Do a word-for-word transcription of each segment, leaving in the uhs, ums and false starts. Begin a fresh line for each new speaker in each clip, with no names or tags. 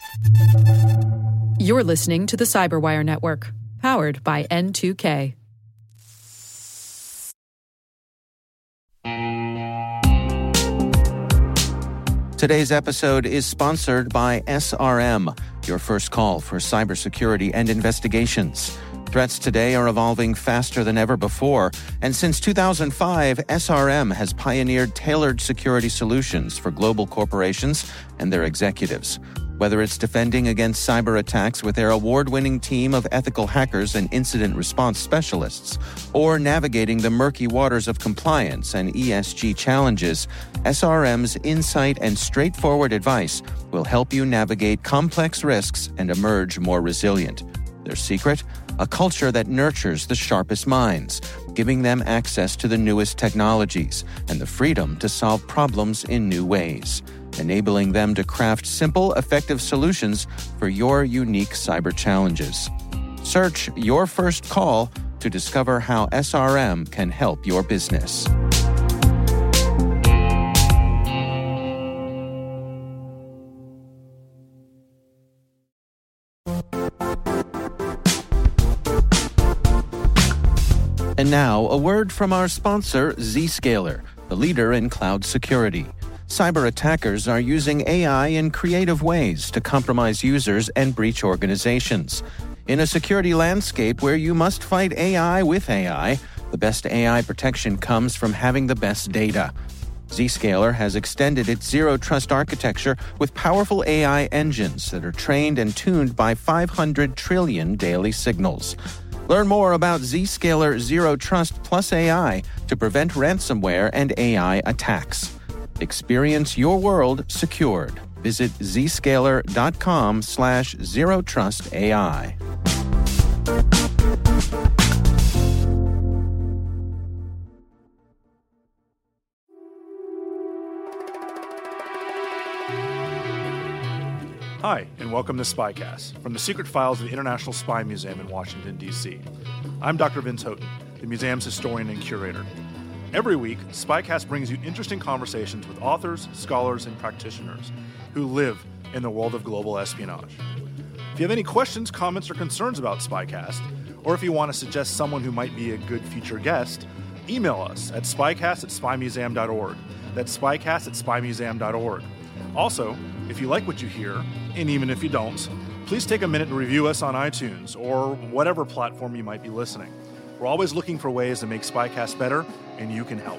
You're listening to the Cyberwire Network, powered by N two K.
Today's episode is sponsored by S R M, your first call for cybersecurity and investigations. Threats today are evolving faster than ever before, and since two thousand five, S R M has pioneered tailored security solutions for global corporations and their executives. Whether it's defending against cyber attacks with their award-winning team of ethical hackers and incident response specialists, or navigating the murky waters of compliance and E S G challenges, S R M's insight and straightforward advice will help you navigate complex risks and emerge more resilient. Their secret? A culture that nurtures the sharpest minds, giving them access to the newest technologies and the freedom to solve problems in new ways, enabling them to craft simple, effective solutions for your unique cyber challenges. Search Your First Call to discover how S R M can help your business. And now, a word from our sponsor, Zscaler, the leader in cloud security. Cyber attackers are using A I in creative ways to compromise users and breach organizations. In a security landscape where you must fight A I with A I, the best A I protection comes from having the best data. Zscaler has extended its zero trust architecture with powerful A I engines that are trained and tuned by five hundred trillion daily signals. Learn more about Zscaler Zero Trust Plus A I to prevent ransomware and A I attacks. Experience your world secured. Visit zscaler.com slash zero trust AI.
Hi, and welcome to SpyCast, from the secret files of the International Spy Museum in Washington, D C I'm Doctor Vince Houghton, the museum's historian and curator. Every week, SpyCast brings you interesting conversations with authors, scholars, and practitioners who live in the world of global espionage. If you have any questions, comments, or concerns about SpyCast, or if you want to suggest someone who might be a good future guest, email us at spycast at spy museum dot org. That's spycast at spy museum dot org. Also, if you like what you hear, and even if you don't, please take a minute to review us on iTunes or whatever platform you might be listening. We're always looking for ways to make SpyCast better, and you can help.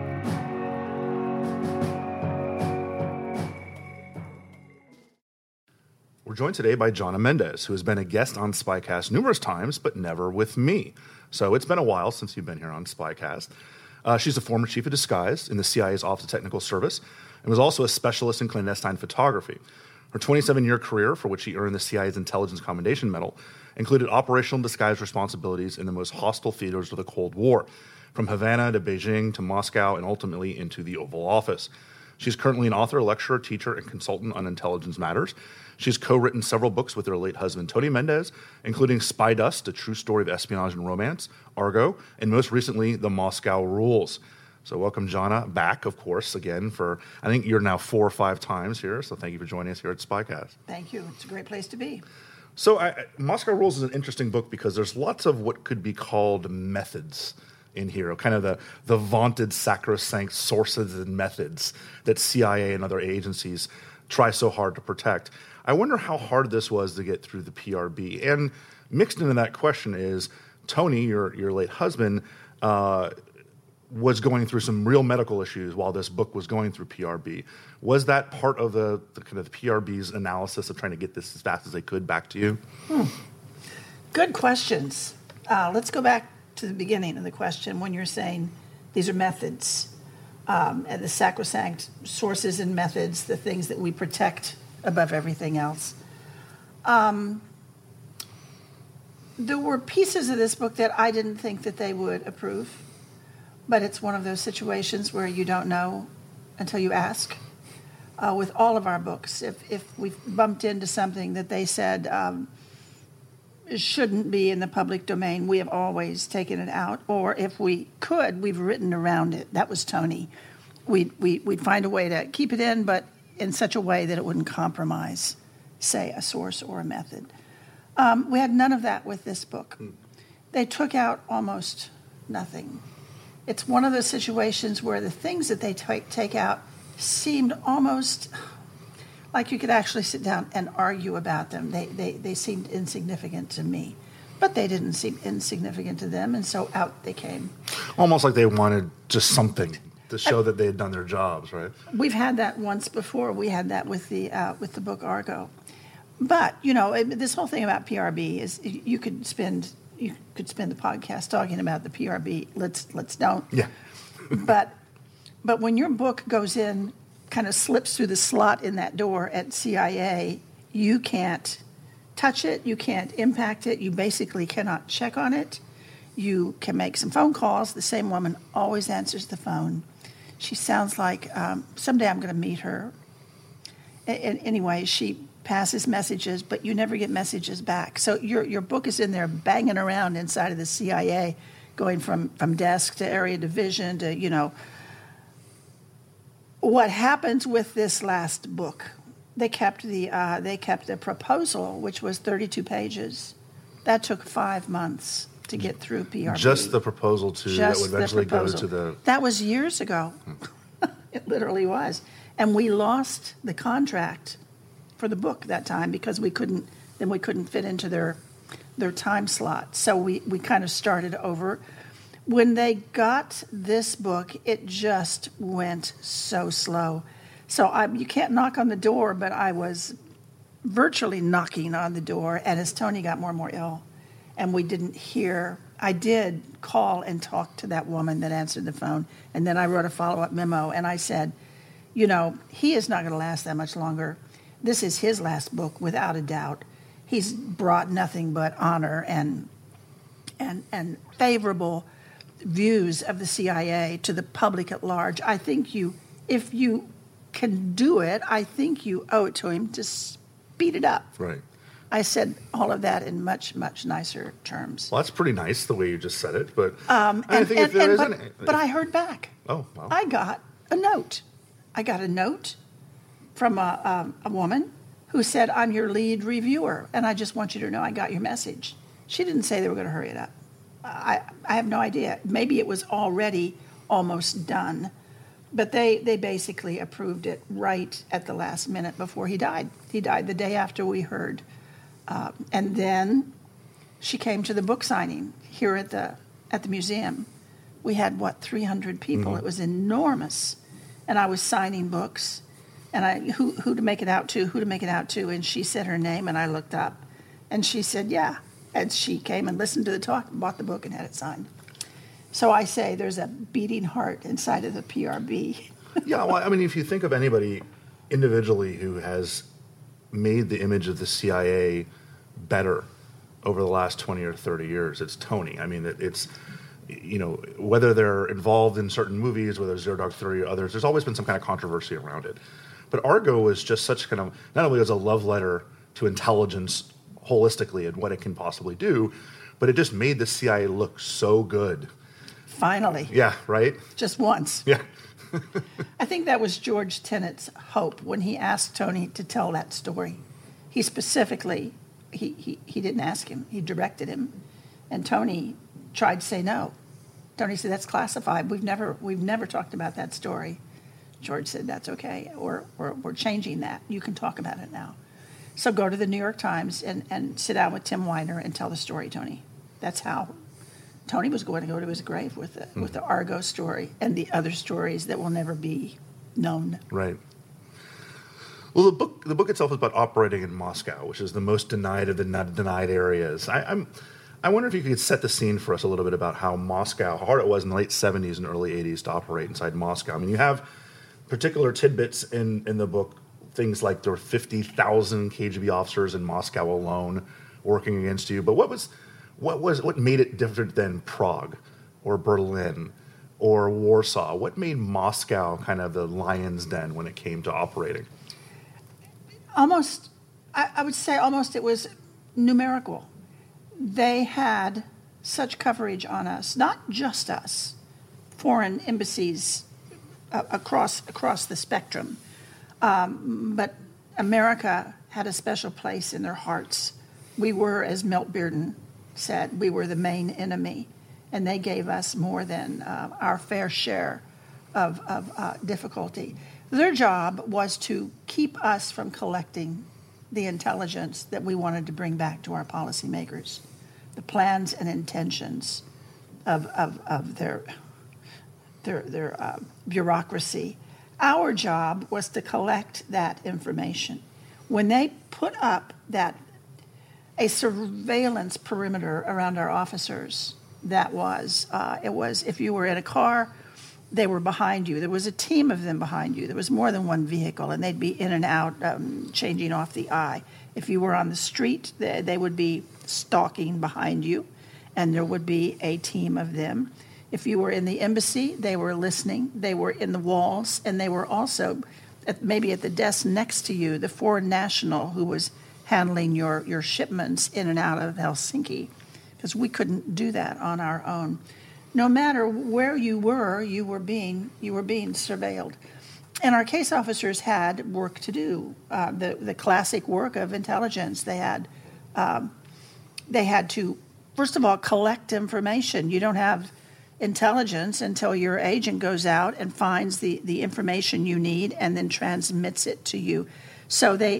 We're joined today by Jana Mendez, who has been a guest on SpyCast numerous times, but never with me. So it's been a while since you've been here on SpyCast. Uh, she's a former chief of disguise in the C I A's Office of Technical Service and was also a specialist in clandestine photography. Her twenty-seven-year career, for which she earned the C I A's Intelligence Commendation Medal, included operational disguise responsibilities in the most hostile theaters of the Cold War, from Havana to Beijing to Moscow and ultimately into the Oval Office. She's currently an author, lecturer, teacher, and consultant on intelligence matters. She's co-written several books with her late husband, Tony Mendez, including Spy Dust, a true story of espionage and romance, Argo, and most recently, The Moscow Rules. So welcome, Jana, back, of course, again, for, I think you're now four or five times here, so thank you for joining us here at SpyCast.
Thank you. It's a great place to be.
So I, Moscow Rules is an interesting book because there's lots of what could be called methods in here, kind of the, the vaunted sacrosanct sources and methods that C I A and other agencies try so hard to protect. I wonder how hard this was to get through the P R B. And mixed into that question is, Tony, your, your late husband, uh, was going through some real medical issues while this book was going through P R B. Was that part of the, the kind of the P R B's analysis of trying to get this as fast as they could back to you?
Hmm. Good questions. Uh, let's go back to the beginning of the question when you're saying these are methods, um, and the sacrosanct sources and methods, the things that we protect above everything else. Um, there were pieces of this book that I didn't think that they would approve. But it's one of those situations where you don't know until you ask. Uh, with all of our books, if if we've bumped into something that they said um, shouldn't be in the public domain, we have always taken it out. Or if we could, we've written around it. That was Tony. We'd, we, we'd find a way to keep it in, but in such a way that it wouldn't compromise say a source or a method. Um, we had none of that with this book. Mm. They took out almost nothing. It's one of those situations where the things that they take, take out seemed almost like you could actually sit down and argue about them. They, they, they seemed insignificant to me. But they didn't seem insignificant to them, and so out they came.
Almost like they wanted just something to show I, that they had done their jobs, right?
We've had that once before. We had that with the uh, with the book Argo. But, you know, it, this whole thing about P R B is you could spend you could spend the podcast talking about the P R B. Let's let's don't.
Yeah.
but but when your book goes in, kind of slips through the slot in that door at C I A, you can't touch it, you can't impact it, you basically cannot check on it. You can make some phone calls. The same woman always answers the phone. She sounds like, um, someday I'm going to meet her. And anyway, she passes messages, but you never get messages back. So your your book is in there banging around inside of the C I A, going from, from desk to area division to, you know. What happens with this last book? They kept the uh, they kept the proposal, which was thirty-two pages. That took five months to get through P R B.
Just the proposal to
Just
that would eventually go
proposal.
to the.
That was years ago. It literally was, and we lost the contract for the book that time because we couldn't. Then we couldn't fit into their their time slot. So we we kind of started over. When they got this book, it just went so slow. So I, you can't knock on the door, but I was virtually knocking on the door. And as Tony got more and more ill, and we didn't hear, I did call and talk to that woman that answered the phone. And then I wrote a follow-up memo, and I said, you know, he is not going to last that much longer. This is his last book, without a doubt. He's brought nothing but honor and and and favorable views of the C I A to the public at large. I think you, if you can do it, I think you owe it to him to speed it up.
Right.
I said all of that in much, much nicer terms.
Well, that's pretty nice the way you just said it, but
um,
I
and,
think
and,
if there
and,
is
but,
any,
but I heard back.
Oh, wow.
I got a note. I got a note from a, um, a woman who said, I'm your lead reviewer, and I just want you to know I got your message. She didn't say they were going to hurry it up. I, I have no idea. Maybe it was already almost done, but they, they basically approved it right at the last minute before he died. He died the day after we heard. Uh, and then she came to the book signing here at the at the museum. We had, what, three hundred people. Mm-hmm. It was enormous. And I was signing books. And I who who to make it out to, who to make it out to. And she said her name, and I looked up. And she said, yeah. And she came and listened to the talk, bought the book, and had it signed. So I say there's a beating heart inside of the P R B.
Yeah, well, I mean, if you think of anybody individually who has made the image of the C I A better over the last twenty or thirty years, it's Tony. I mean, it, it's, you know, whether they're involved in certain movies, whether it's Zero Dark Thirty or others, there's always been some kind of controversy around it. But Argo was just such kind of, not only was a love letter to intelligence holistically and what it can possibly do, but it just made the C I A look so good.
Finally.
Yeah, right?
Just once.
Yeah.
I think that was George Tenet's hope when he asked Tony to tell that story. He specifically, he, he, he didn't ask him, he directed him. And Tony tried to say no. Tony said, that's classified. We've never we've never talked about that story. George said, that's okay. Or, or we're changing that. You can talk about it now. So go to the New York Times and, and sit down with Tim Weiner and tell the story, Tony. That's how Tony was going to go to his grave with the, mm. with the Argo story and the other stories that will never be known.
Right. Well, the book the book itself is about operating in Moscow, which is the most denied of the not denied areas. I, I'm, I wonder if you could set the scene for us a little bit about how Moscow, how hard it was in the late seventies and early eighties to operate inside Moscow. I mean, you have particular tidbits in, in the book, things like there were fifty thousand K G B officers in Moscow alone working against you. But what was what was what made it different than Prague or Berlin or Warsaw? What made Moscow kind of the lion's den when it came to operating?
Almost, I, I would say almost it was numerical. They had such coverage on us, not just us, foreign embassies uh, across across the spectrum. Um, but America had a special place in their hearts. We were, as Milt Bearden said, we were the main enemy, and they gave us more than uh, our fair share of, of uh, difficulty. Their job was to keep us from collecting the intelligence that we wanted to bring back to our policymakers, the plans and intentions of, of, of their, their, their uh, bureaucracy. Our job was to collect that information. When they put up that a surveillance perimeter around our officers, that was, uh, it was if you were in a car, they were behind you. There was a team of them behind you. There was more than one vehicle, and they'd be in and out, um, changing off the eye. If you were on the street, they, they would be stalking behind you, and there would be a team of them. If you were in the embassy, they were listening. They were in the walls, and they were also at, maybe at the desk next to you, the foreign national who was handling your, your shipments in and out of Helsinki, because we couldn't do that on our own. No matter where you were, you were being you were being surveilled, and our case officers had work to do. Uh, the the classic work of intelligence. They had um, they had to first of all collect information. You don't have intelligence until your agent goes out and finds the the information you need and then transmits it to you. So they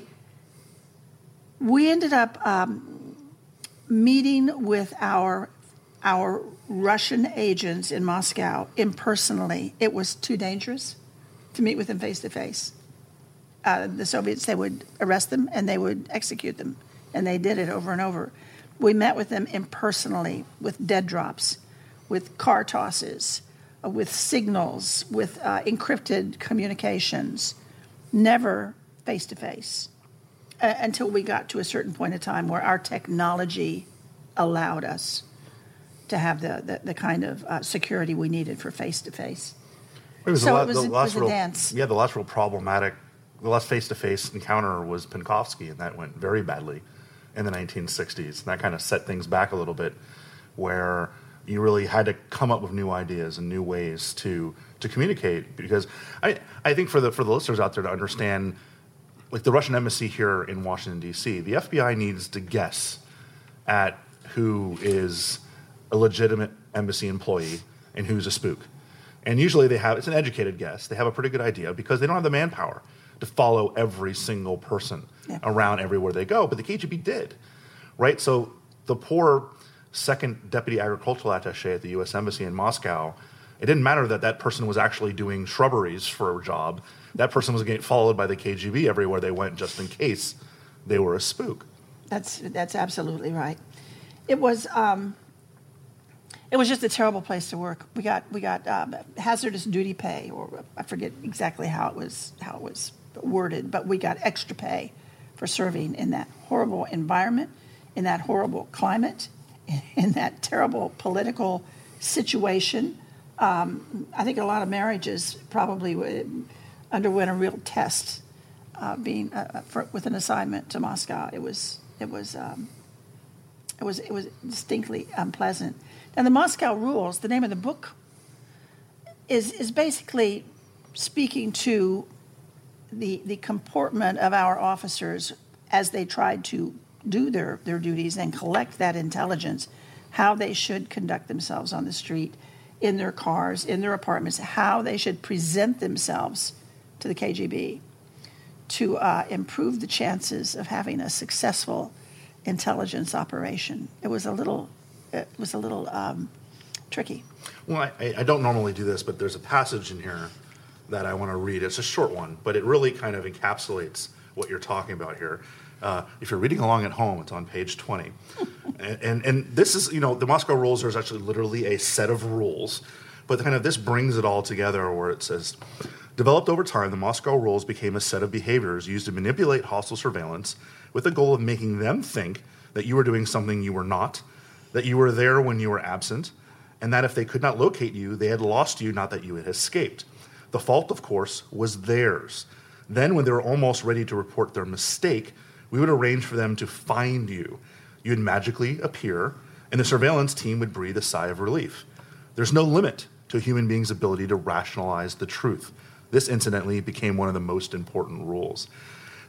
we ended up um, meeting with our. our Russian agents in Moscow impersonally. It was too dangerous to meet with them face-to-face. Uh, the Soviets, they would arrest them and they would execute them, and they did it over and over. We met with them impersonally with dead drops, with car tosses, uh, with signals, with uh, encrypted communications, never face-to-face, uh, until we got to a certain point in time where our technology allowed us to have the, the, the kind of uh, security we needed for face-to-face.
It
so
la-
it was,
the
a,
last
it was
real,
a dance.
Yeah, the last real problematic, the last face-to-face encounter was Penkovsky, and that went very badly in the nineteen sixties. And that kind of set things back a little bit, where you really had to come up with new ideas and new ways to to communicate. Because I, I think for the for the listeners out there to understand, like the Russian embassy here in Washington, D C, the F B I needs to guess at who is a legitimate embassy employee and who's a spook. And usually they have, it's an educated guess, they have a pretty good idea because they don't have the manpower to follow every single person yeah. around everywhere they go, but the K G B did, right? So the poor second deputy agricultural attaché at the U S Embassy in Moscow, it didn't matter that that person was actually doing shrubberies for a job. That person was getting followed by the K G B everywhere they went just in case they were a spook.
That's, that's absolutely right. It was... Um, It was just a terrible place to work. We got we got um, hazardous duty pay, or I forget exactly how it was how it was worded, but we got extra pay for serving in that horrible environment, in that horrible climate, in that terrible political situation. Um, I think a lot of marriages probably underwent a real test, uh, being uh, for, with an assignment to Moscow. It was it was um, it was it was distinctly unpleasant. And the Moscow Rules, the name of the book, is is basically speaking to the the comportment of our officers as they tried to do their, their duties and collect that intelligence, how they should conduct themselves on the street, in their cars, in their apartments, how they should present themselves to the K G B to uh, improve the chances of having a successful intelligence operation. It was a little... It was a little um, tricky.
Well, I, I don't normally do this, but there's a passage in here that I want to read. It's a short one, but it really kind of encapsulates what you're talking about here. Uh, if you're reading along at home, it's on page twenty. and, and and this is, you know, the Moscow Rules are actually literally a set of rules, but kind of this brings it all together where it says, developed over time, the Moscow Rules became a set of behaviors used to manipulate hostile surveillance with the goal of making them think that you were doing something you were not, that you were there when you were absent, and that if they could not locate you, they had lost you, not that you had escaped. The fault, of course, was theirs. Then, when they were almost ready to report their mistake, we would arrange for them to find you. You'd magically appear, and the surveillance team would breathe a sigh of relief. There's no limit to a human being's ability to rationalize the truth. This, incidentally, became one of the most important rules.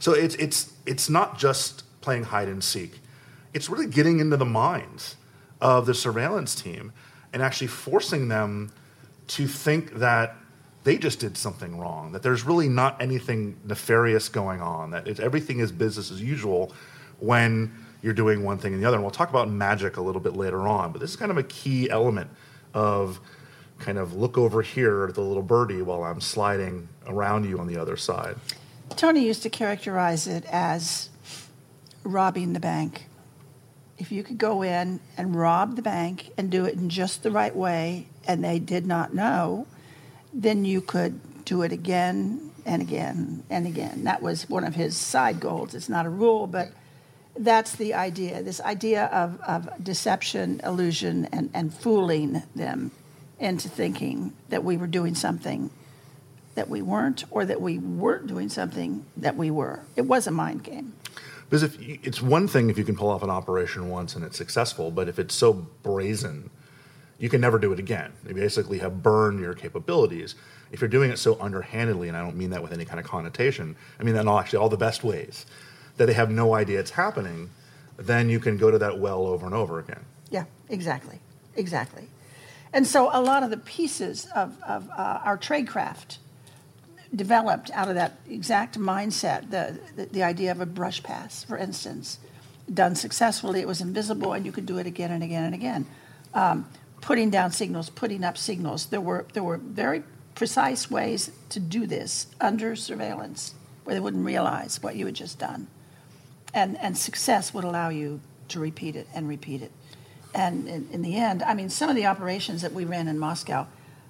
So it's it's it's not just playing hide and seek. It's really getting into the minds of the surveillance team and actually forcing them to think that they just did something wrong, that there's really not anything nefarious going on, that it's, everything is business as usual when you're doing one thing and the other. And we'll talk about magic a little bit later on, but this is kind of a key element of kind of look over here at the little birdie while I'm sliding around you on the other side.
Tony used to characterize it as robbing the bank. If you could go in and rob the bank and do it in just the right way and they did not know, then you could do it again and again and again. That was one of his side goals. It's not a rule, but that's the idea, this idea of, of deception, illusion, and, and fooling them into thinking that we were doing something that we weren't, or that we weren't doing something that we were. It was a mind game.
Because if you, it's one thing if you can pull off an operation once and it's successful, but if it's so brazen, you can never do it again. You basically have burned your capabilities. If you're doing it so underhandedly, and I don't mean that with any kind of connotation, I mean that in all, actually all the best ways, that they have no idea it's happening, then you can go to that well over and over again.
Yeah, exactly, exactly. And so a lot of the pieces of, of uh, our tradecraft developed out of that exact mindset, the, the the idea of a brush pass, for instance, done successfully, it was invisible, and you could do it again and again and again. Um, putting down signals, putting up signals. There were there were very precise ways to do this under surveillance where they wouldn't realize what you had just done. And and success would allow you to repeat it and repeat it. And in, in the end, I mean, some of the operations that we ran in Moscow,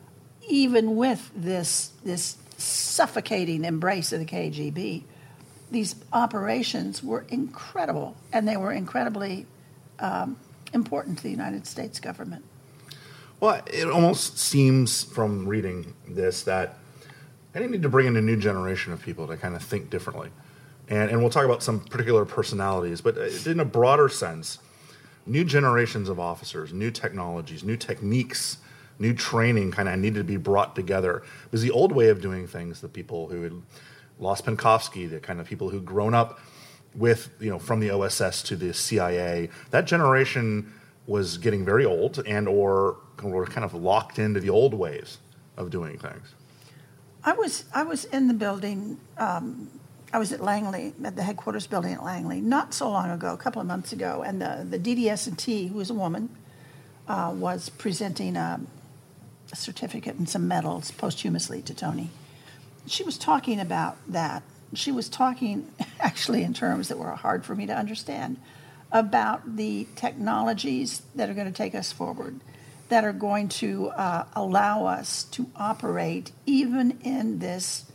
even with this this suffocating embrace of the K G B, these operations were incredible, and they were incredibly um, important to the United States government.
Well, it almost seems from reading this that I need to bring in a new generation of people to kind of think differently. And, and we'll talk about some particular personalities, but in a broader sense, new generations of officers, new technologies, new techniques, new training kind of needed to be brought together. Because the old way of doing things, the people who had lost Penkovsky, the kind of people who'd grown up with, you know, from the O S S to the C I A, that generation was getting very old and or were kind of locked into the old ways of doing things.
I was I was in the building, um, I was at Langley, at the headquarters building at Langley, not so long ago, a couple of months ago, and the, the D D S and T, who was a woman, uh, was presenting a, a certificate and some medals posthumously to Tony. She was talking about that. She was talking actually in terms that were hard for me to understand about the technologies that are going to take us forward, that are going to uh, allow us to operate even in this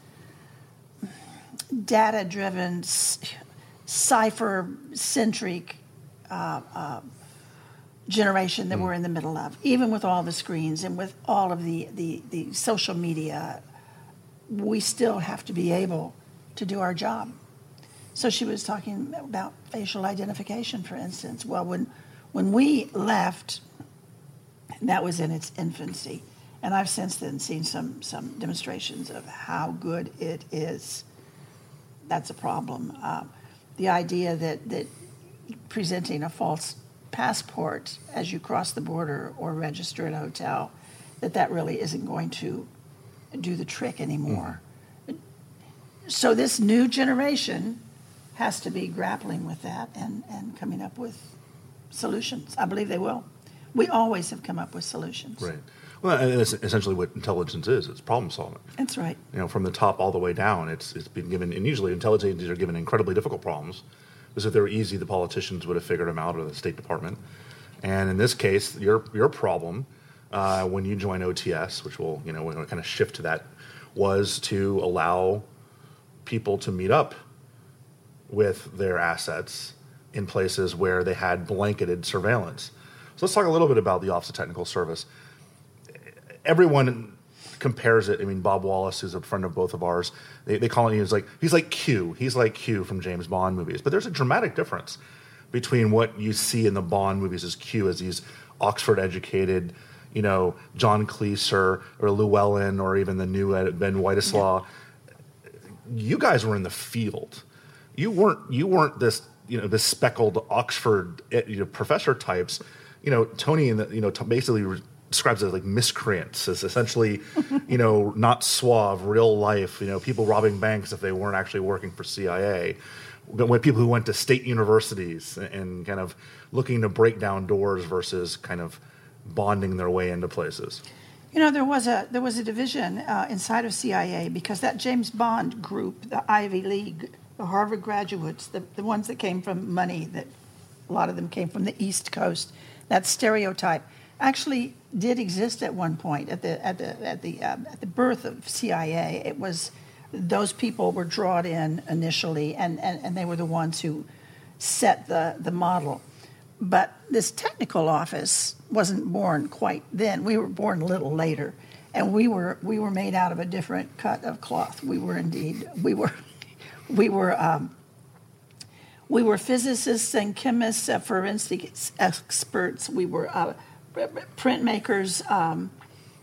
data-driven, cipher-centric uh, uh, generation that mm. we're in the middle of, even with all the screens and with all of the, the, the social media. We still have to be able to do our job. So she was talking about facial identification, for instance. Well, when when we left, that was in its infancy. And I've since then seen some, some demonstrations of how good it is. That's a problem. Uh, the idea that, that presenting a false passport as you cross the border or register at a hotel, that that really isn't going to do the trick anymore. Mm. So this new generation has to be grappling with that and, and coming up with solutions. I believe they will. We always have come up with solutions.
Right. Well, and it's essentially what intelligence is. It's problem solving.
That's right.
You know, from the top all the way down, it's it's been given, and usually intelligence agencies are given incredibly difficult problems, because if they were easy, the politicians would have figured them out, or the State Department. And in this case, your your problem, uh, when you join O T S, which will, you know, we're going to kind of shift to that, was to allow people to meet up with their assets in places where they had blanketed surveillance. So let's talk a little bit about the Office of Technical Service. Everyone compares it. I mean, Bob Wallace, who's a friend of both of ours, they, they call it, he's like, he's like Q. He's like Q from James Bond movies. But there's a dramatic difference between what you see in the Bond movies as Q, as these Oxford-educated, you know, John Cleese or, or Llewellyn, or even the new Ben Whiteslaw. Yeah. You guys were in the field. you weren't you weren't this you know this speckled Oxford you know, professor types. You know, Tony and the, you know t- basically re- describes it as like miscreants, as essentially you know not suave, real life. You know, people robbing banks if they weren't actually working for C I A. When people who went to state universities and, and kind of looking to break down doors versus kind of bonding their way into places.
You know, there was a there was a division uh, inside of C I A because that James Bond group, the Ivy League, the Harvard graduates, the, the ones that came from money, that a lot of them came from the East Coast, that stereotype actually did exist at one point at the at the at the um, at the birth of C I A. It was those people were drawn in initially, and, and, and they were the ones who set the, the model. But this technical office wasn't born quite then. We were born a little later, and we were we were made out of a different cut of cloth. We were indeed we were we were um, we were physicists and chemists, uh, forensic experts. We were uh, printmakers. Um,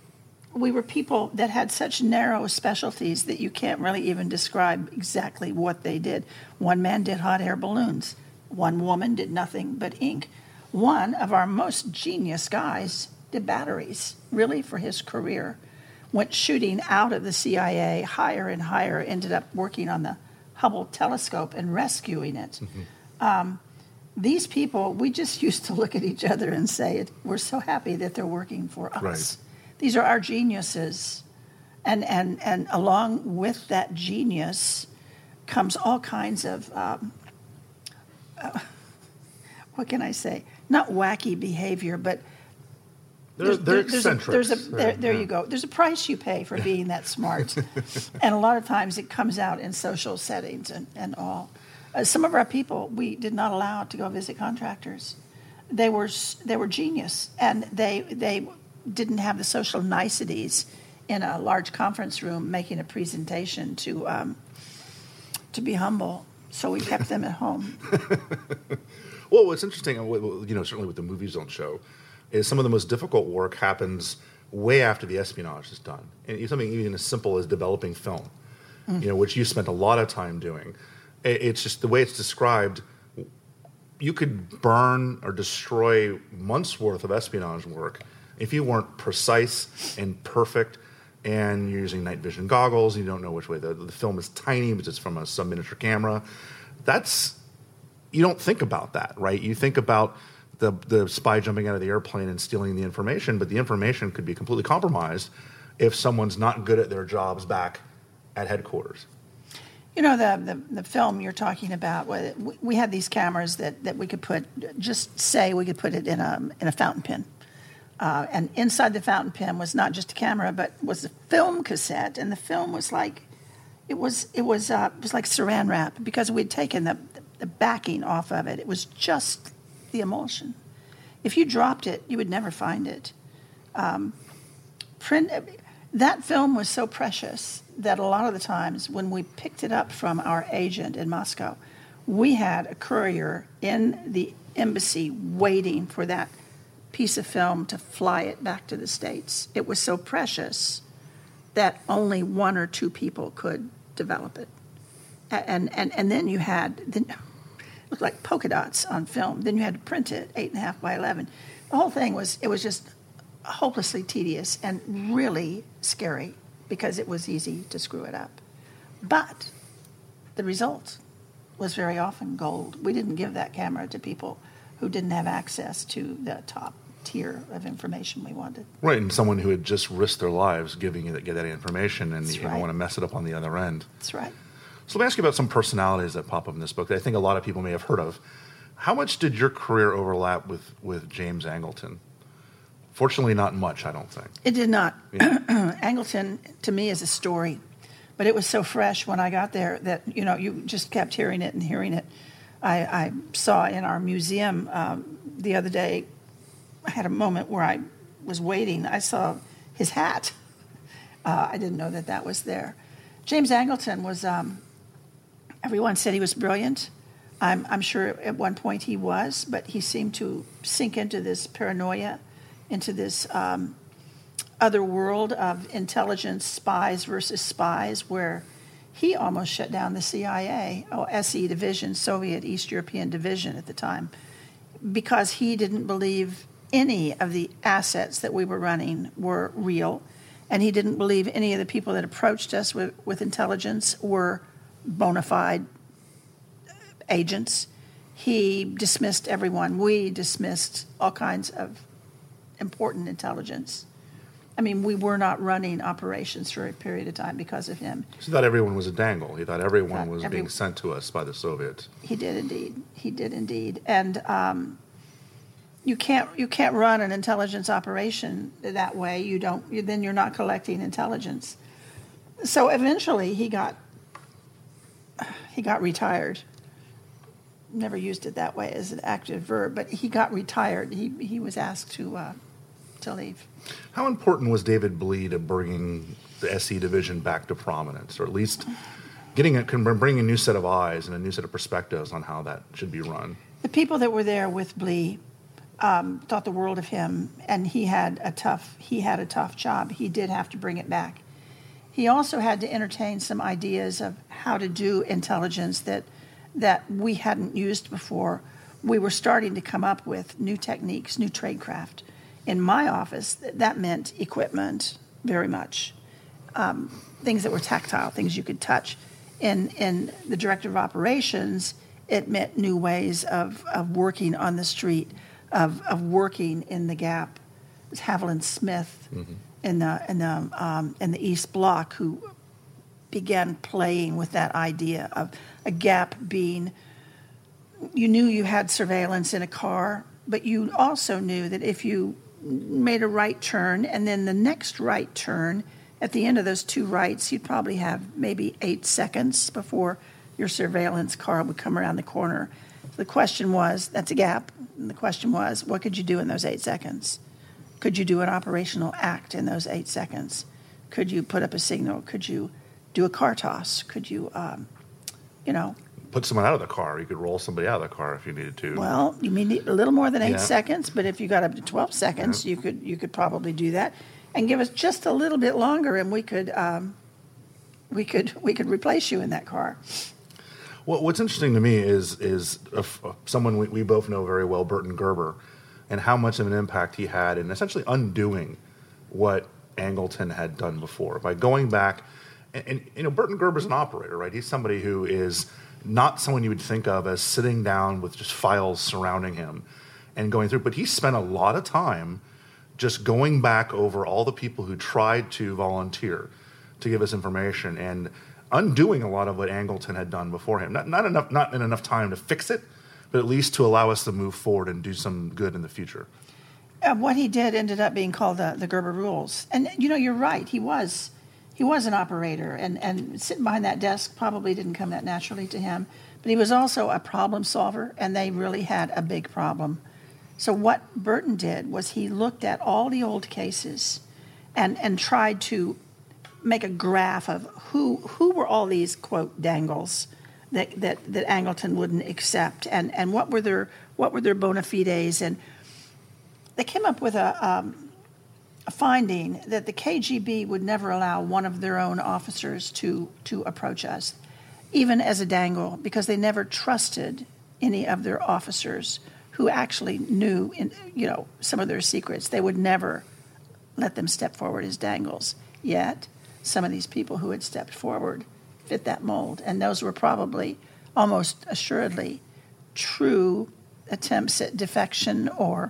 we were people that had such narrow specialties that you can't really even describe exactly what they did. One man did hot air balloons. One woman did nothing but ink. One of our most genius guys did batteries, really, for his career. Went shooting out of the C I A higher and higher, ended up working on the Hubble telescope and rescuing it. Mm-hmm. Um, these people, we just used to look at each other and say, we're so happy that they're working for us.
Right.
These are our geniuses. And, and, and along with that genius comes all kinds of... Um, Uh, what can I say? Not wacky behavior, but
they're, they're
there's
eccentric.
A, there's a, there, there you go. There's a price you pay for being that smart, and a lot of times it comes out in social settings and and all. Uh, some of our people we did not allow to go visit contractors. They were they were genius, and they they didn't have the social niceties in a large conference room making a presentation to um, to be humble. So we kept them at home.
Well, what's interesting, you know, certainly what the movies don't show, is some of the most difficult work happens way after the espionage is done. And something even as simple as developing film, mm. you know, which you spent a lot of time doing. It's just the way it's described, you could burn or destroy months' worth of espionage work if you weren't precise and perfect. And you're using night vision goggles, you don't know which way. The, the film is tiny because it's from a sub-miniature camera. That's, you don't think about that, right? You think about the, the spy jumping out of the airplane and stealing the information, but the information could be completely compromised if someone's not good at their jobs back at headquarters.
You know, the, the, the film you're talking about, we, we had these cameras that, that we could put, just say we could put it in a, in a fountain pen. Uh, and inside the fountain pen was not just a camera, but was a film cassette, and the film was like, it was it was uh, it was like Saran wrap because we'd taken the the backing off of it. It was just the emulsion. If you dropped it, you would never find it. Um, print that film was so precious that a lot of the times when we picked it up from our agent in Moscow, we had a courier in the embassy waiting for that piece of film to fly it back to the States. It was so precious that only one or two people could develop it. And and, and then you had, then, it looked like polka dots on film. Then you had to print it, eight and a half by eleven. The whole thing was, it was just hopelessly tedious and really scary because it was easy to screw it up. But the result was very often gold. We didn't give that camera to people who didn't have access to the top tier of information we wanted.
Right, and someone who had just risked their lives giving you that, get that information, and
That's
you
right.
don't want to mess it up on the other end.
That's right.
So let me ask you about some personalities that pop up in this book that I think a lot of people may have heard of. How much did your career overlap with, with James Angleton? Fortunately, not much, I don't think.
It did not.
Yeah.
Angleton, to me, is a story. But it was so fresh when I got there that, you know, you just kept hearing it and hearing it. I, I saw in our museum um, the other day, I had a moment where I was waiting. I saw his hat. Uh, I didn't know that that was there. James Angleton was, um, everyone said he was brilliant. I'm, I'm sure at one point he was, but he seemed to sink into this paranoia, into this um, other world of intelligence, spies versus spies, where he almost shut down the C I A, oh, S E Division, Soviet East European Division at the time, because he didn't believe any of the assets that we were running were real, and he didn't believe any of the people that approached us with, with intelligence were bona fide agents. He dismissed everyone. We dismissed all kinds of important intelligence. I mean, we were not running operations for a period of time because of him.
So he thought everyone was a dangle. He thought everyone
Thought
was
every-
being sent to us by the Soviets.
He did indeed. He did indeed. And um, you can't you can't run an intelligence operation that way. You don't. You, then you're not collecting intelligence. So eventually, he got he got retired. Never used it that way as an active verb, but he got retired. He he was asked to uh, to leave.
How important was David Blee to bringing the S E Division back to prominence, or at least getting a, bringing a new set of eyes and a new set of perspectives on how that should be run?
The people that were there with Blee um, thought the world of him, and he had a tough he had a tough job. He did have to bring it back. He also had to entertain some ideas of how to do intelligence that that we hadn't used before. We were starting to come up with new techniques, new tradecraft. In my office, that meant equipment very much, um, things that were tactile, things you could touch. In in the director of operations, it meant new ways of, of working on the street, of, of working in the Gap. It was Haviland Smith mm-hmm. in the in the um, in the East Block who began playing with that idea of a gap being. You knew you had surveillance in a car, but you also knew that if you made a right turn and then the next right turn, at the end of those two rights, you'd probably have maybe eight seconds before your surveillance car would come around the corner. The question was, that's a gap, and the question was, what could you do in those eight seconds? Could you do an operational act in those eight seconds? Could you put up a signal? Could you do a car toss? Could you, um, you know...
Put someone out of the car. You could roll somebody out of the car if you needed to.
Well, you need a little more than eight
Yeah.
seconds, but if you got up to twelve seconds,
Yeah.
you could you could probably do that, and give us just a little bit longer, and we could um, we could we could replace you in that car.
Well, what's interesting to me is is uh, someone we, we both know very well, Burton Gerber, and how much of an impact he had in essentially undoing what Angleton had done before by going back. And, and you know, Burton Gerber's an operator, right? He's somebody who is not someone you would think of as sitting down with just files surrounding him and going through. But he spent a lot of time just going back over all the people who tried to volunteer to give us information and undoing a lot of what Angleton had done before him. Not, not enough, not in enough time to fix it, but at least to allow us to move forward and do some good in the future.
Uh, what he did ended up being called the, the Gerber Rules. And, you know, you're right. He was he was an operator, and, and sitting behind that desk probably didn't come that naturally to him. But he was also a problem solver, and they really had a big problem. So what Burton did was he looked at all the old cases and, and tried to make a graph of who who were all these, quote, dangles that, that, that Angleton wouldn't accept, and, and what were their what were their bona fides. And they came up with a, um, a finding that the K G B would never allow one of their own officers to, to approach us, even as a dangle, because they never trusted any of their officers who actually knew, in, you know, some of their secrets. They would never let them step forward as dangles. Yet, some of these people who had stepped forward fit that mold, and those were probably, almost assuredly, true attempts at defection or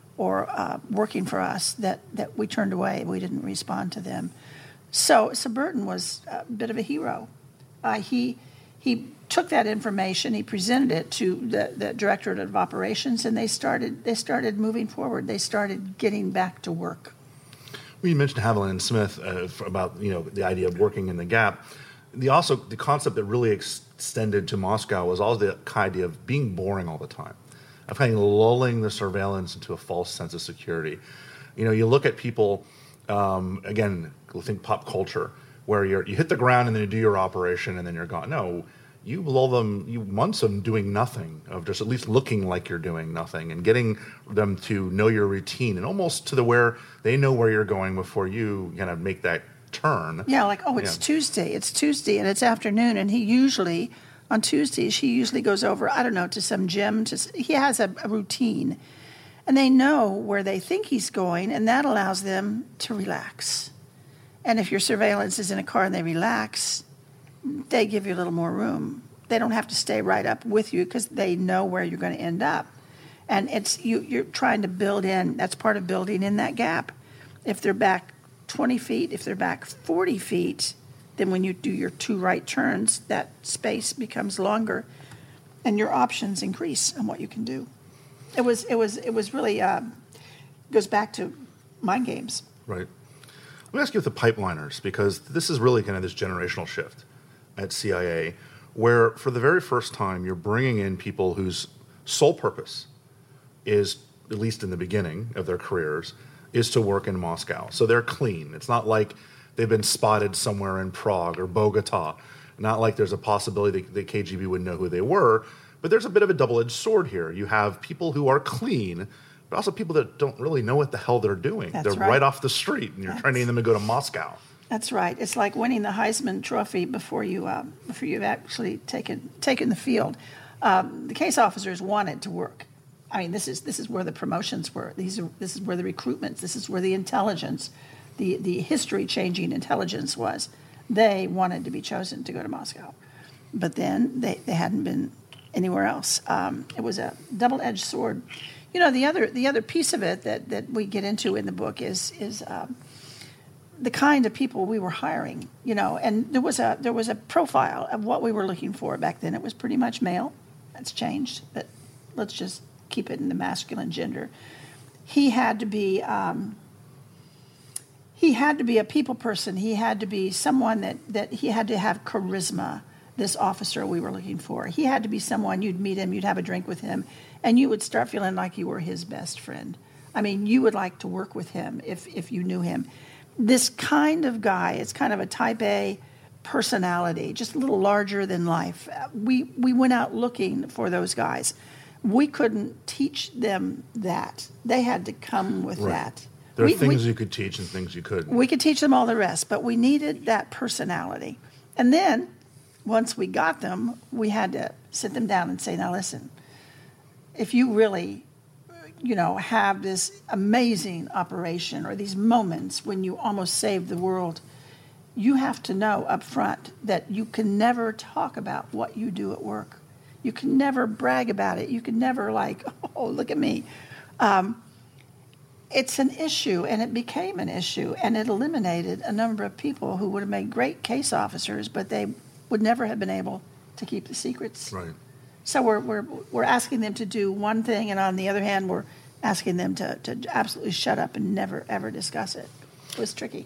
or uh, working for us that, that we turned away. We didn't respond to them. So, so Burton was a bit of a hero. Uh, he he took that information, he presented it to the, the Directorate of Operations, and they started they started moving forward. They started getting back to work.
Well, you mentioned Haviland Smith uh, about you know the idea of working in the Gap. The also the concept that really extended to Moscow was all the idea of being boring all the time, of kind of lulling the surveillance into a false sense of security. You know, you look at people um, again. Think pop culture, where you're you hit the ground and then you do your operation and then you're gone. No, you lull them you months of doing nothing, of just at least looking like you're doing nothing, and getting them to know your routine, and almost to the where they know where you're going before you kind of make that turn.
Yeah, like, oh, it's
Yeah.
Tuesday. It's Tuesday, and it's afternoon, and he usually, on Tuesdays, he usually goes over, I don't know, to some gym. To He has a, a routine, and they know where they think he's going, and that allows them to relax. And if your surveillance is in a car and they relax, they give you a little more room. They don't have to stay right up with you because they know where you're going to end up. And it's you, you're trying to build in, that's part of building in that gap. If they're back twenty feet, if they're back forty feet, then when you do your two right turns, that space becomes longer and your options increase on what you can do. It was, it was, it was really, uh, goes back to mind games.
Right. Let me ask you with the pipeliners, because this is really kind of this generational shift at C I A, where for the very first time you're bringing in people whose sole purpose is, at least in the beginning of their careers, is to work in Moscow. So they're clean. It's not like they've been spotted somewhere in Prague or Bogota. Not like there's a possibility that the K G B would know who they were. But there's a bit of a double-edged sword here. You have people who are clean, but also people that don't really know what the hell they're doing.
That's
they're
right.
right off the street, and you're
That's-
training them to go to Moscow.
That's right. It's like winning the Heisman Trophy before you uh, before you've actually taken taken the field. Um, the case officers wanted to work. I mean, this is this is where the promotions were. These are this is where the recruitments. This is where the intelligence, the the history changing intelligence was. They wanted to be chosen to go to Moscow, but then they, they hadn't been anywhere else. Um, it was a double edged sword. You know, the other the other piece of it that, that we get into in the book is is. Um, the kind of people we were hiring, you know, and there was a there was a profile of what we were looking for back then. It was pretty much male. That's changed, but let's just keep it in the masculine gender. He had to be um, he had to be a people person. He had to be someone that that he had to have charisma. This officer we were looking for. He had to be someone you'd meet him, you'd have a drink with him, and you would start feeling like you were his best friend. I mean, you would like to work with him if if you knew him. This kind of guy, it's kind of a type A personality, just a little larger than life. We we went out looking for those guys. We couldn't teach them that. They had to come with
Right.
that.
There are
we,
things
we,
you could teach and things you couldn't.
we could teach them all the rest, but we needed that personality. And then, once we got them, we had to sit them down and say, now listen, if you really you know, have this amazing operation or these moments when you almost save the world, you have to know up front that you can never talk about what you do at work. You can never brag about it. You can never like, oh, look at me. Um, it's an issue, and it became an issue, and it eliminated a number of people who would have made great case officers, but they would never have been able to keep the secrets.
Right.
So we're we're we're asking them to do one thing, and on the other hand, we're asking them to, to absolutely shut up and never, ever discuss it. It was tricky.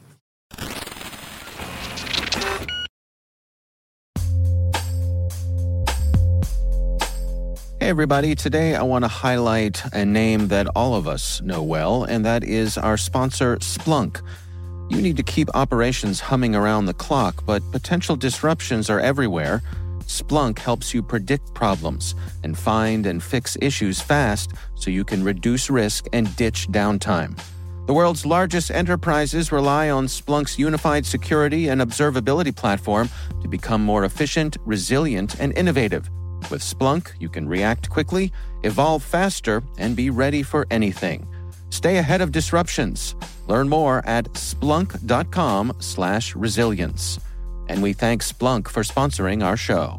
Hey, everybody. Today, I want to highlight a name that all of us know well, and that is our sponsor, Splunk. You need to keep operations humming around the clock, but potential disruptions are everywhere. Splunk helps you predict problems and find and fix issues fast so you can reduce risk and ditch downtime. The world's largest enterprises rely on Splunk's unified security and observability platform to become more efficient, resilient, and innovative. With Splunk, you can react quickly, evolve faster, and be ready for anything. Stay ahead of disruptions. Learn more at splunk.com slash resilience. And we thank Splunk for sponsoring our show.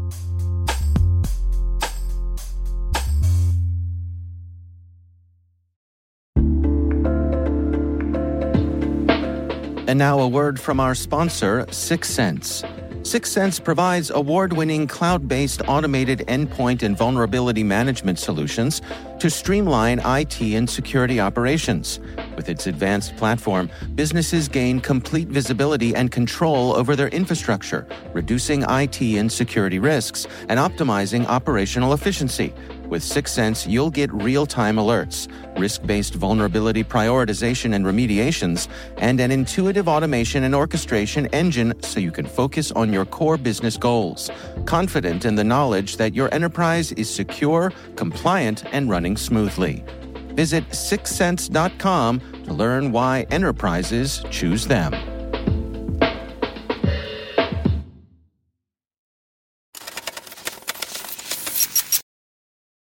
And now a word from our sponsor, Syxsense. Syxsense provides award-winning cloud-based automated endpoint and vulnerability management solutions to streamline I T and security operations. With its advanced platform, businesses gain complete visibility and control over their infrastructure, reducing I T and security risks and optimizing operational efficiency. With Syxsense, you'll get real-time alerts, risk-based vulnerability prioritization and remediations, and an intuitive automation and orchestration engine so you can focus on your core business goals, confident in the knowledge that your enterprise is secure, compliant, and running smoothly. Visit Syxsense dot com to learn why enterprises choose them.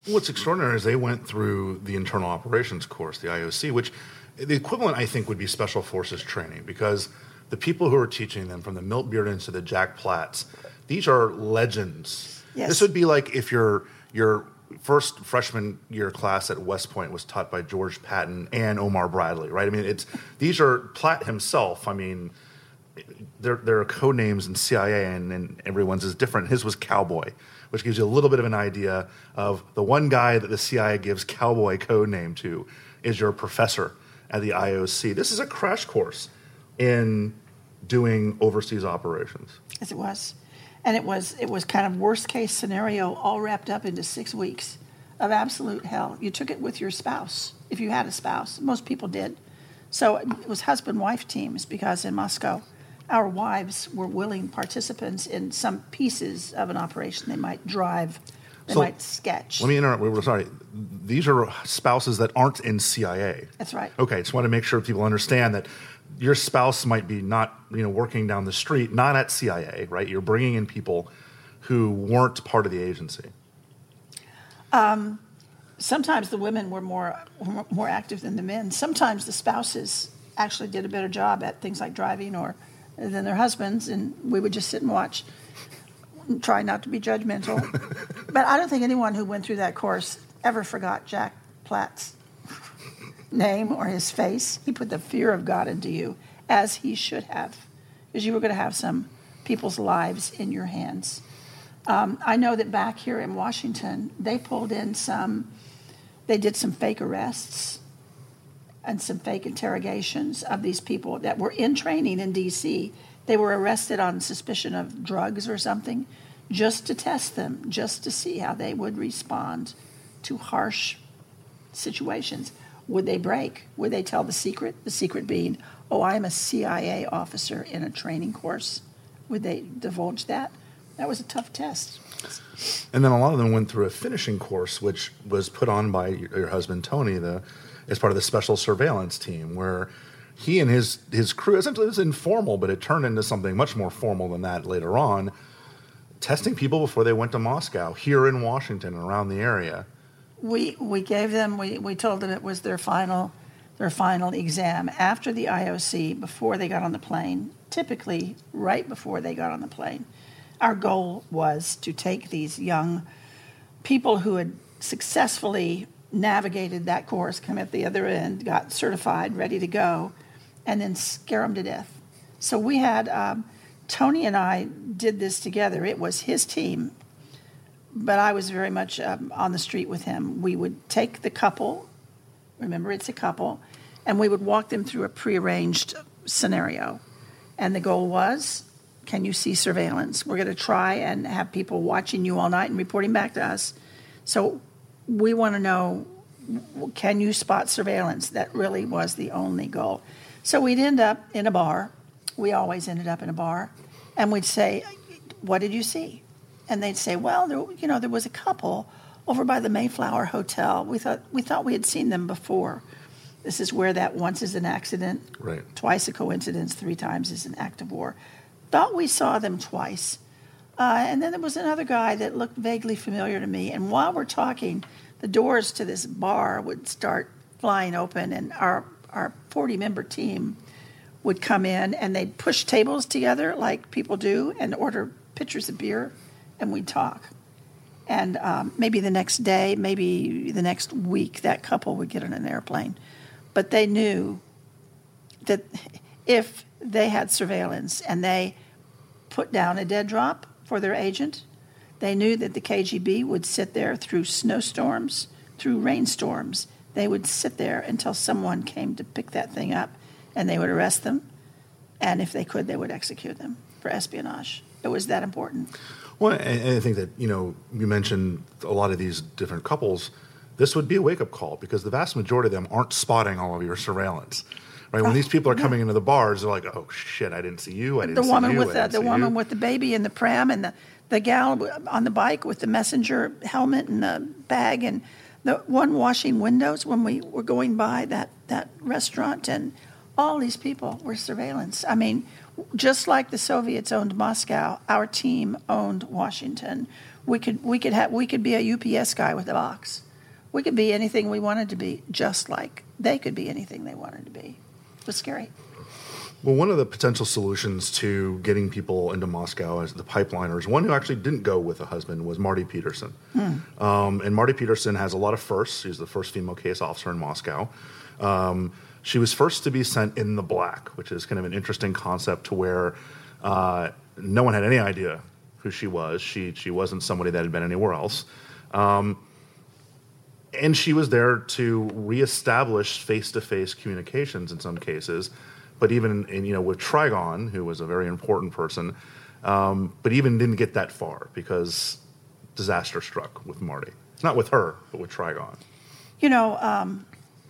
What's extraordinary is they went through the internal operations course, the I O C, which the equivalent, I think, would be special forces training, because the people who are teaching them, from the Milt Beardens to the Jack Platts, these are legends.
Yes.
This would be like if your your first freshman year class at West Point was taught by George Patton and Omar Bradley, right? I mean, it's these are Platt himself. I mean, there there are code names in C I A, and, and everyone's is different. His was Cowboy, which gives you a little bit of an idea of the one guy that the C I A gives Cowboy code name to is your professor at the I O C. This is a crash course in doing overseas operations.
Yes, it was. And it was it was kind of worst case scenario, all wrapped up into six weeks of absolute hell. You took it with your spouse, if you had a spouse. Most people did. So it was husband-wife teams, because in Moscow, our wives were willing participants in some pieces of an operation. They might drive, they
So,
might sketch.
Let me interrupt. We're sorry. These are spouses that aren't in C I A.
That's right.
Okay, just want to make sure people understand that your spouse might be not, you know, working down the street, not at C I A, right? You're bringing in people who weren't part of the agency.
Um, sometimes the women were more more active than the men. Sometimes the spouses actually did a better job at things like driving or than their husbands, and we would just sit and watch. Try not to be judgmental. But I don't think anyone who went through that course ever forgot Jack Platt's name or his face. He put the fear of God into you, as he should have, because you were going to have some people's lives in your hands. Um, I know that back here in Washington, they pulled in some, they did some fake arrests and some fake interrogations of these people that were in training in D C. They were arrested on suspicion of drugs or something, just to test them, just to see how they would respond to harsh situations. Would they break? Would they tell the secret? The secret being, oh, I'm a C I A officer in a training course. Would they divulge that? That was a tough test.
And then a lot of them went through a finishing course, which was put on by your, your husband, Tony, the, as part of the special surveillance team, where he and his, his crew, essentially it was informal, but it turned into something much more formal than that later on, testing people before they went to Moscow, here in Washington and around the area.
We we gave them, we, we told them it was their final their final exam after the I O C, before they got on the plane, typically right before they got on the plane. Our goal was to take these young people who had successfully navigated that course, come at the other end, got certified, ready to go, and then scare them to death. So we had, um, Tony and I did this together. It was his team, but I was very much um, on the street with him. We would take the couple, remember it's a couple, and we would walk them through a prearranged scenario. And the goal was, can you see surveillance? We're going to try and have people watching you all night and reporting back to us. So we want to know, can you spot surveillance? That really was the only goal. So we'd end up in a bar. We always ended up in a bar. And we'd say, what did you see? And they'd say, well, there, you know, there was a couple over by the Mayflower Hotel. We thought we thought we had seen them before. This is where that once is an accident,
right,
twice a coincidence, three times is an act of war. Thought we saw them twice. Uh, and then there was another guy that looked vaguely familiar to me. And while we're talking, the doors to this bar would start flying open, and our our forty-member team would come in, and they'd push tables together like people do and order pitchers of beer, and we'd talk. And um, maybe the next day, maybe the next week, that couple would get on an airplane. But they knew that if they had surveillance and they put down a dead drop for their agent, they knew that the K G B would sit there through snowstorms, through rainstorms. They would sit there until someone came to pick that thing up, and they would arrest them. And if they could, they would execute them for espionage. It was that important.
Well, and I think that, you know, you mentioned a lot of these different couples. This would be a wake-up call, because the vast majority of them aren't spotting all of your surveillance. Right? When
Oh,
these people are
yeah.
coming into the bars, they're like, "Oh shit, I didn't see you. I didn't
The
see
woman
you.
with
I
the,
didn't
the
see
woman
you."
with the baby in the pram, and the, the gal on the bike with the messenger helmet and the bag, and the one washing windows when we were going by that, that restaurant, and all these people were surveillance. I mean, just like the Soviets owned Moscow, our team owned Washington. We could we could have we could be a U P S guy with a box. We could be anything we wanted to be, just like they could be anything they wanted to be. It was scary.
Well, one of the potential solutions to getting people into Moscow as the pipeliners, one who actually didn't go with a husband, was Marty Peterson. Hmm. Um, and Marty Peterson has a lot of firsts. She's the first female case officer in Moscow. Um, she was first to be sent in the black, which is kind of an interesting concept to where uh, no one had any idea who she was. She she wasn't somebody that had been anywhere else. Um, and she was there to reestablish face-to-face communications in some cases. But even in, you know, with Trigon, who was a very important person, um, but even didn't get that far because disaster struck with Marty. Not with her, but with Trigon.
You know, um,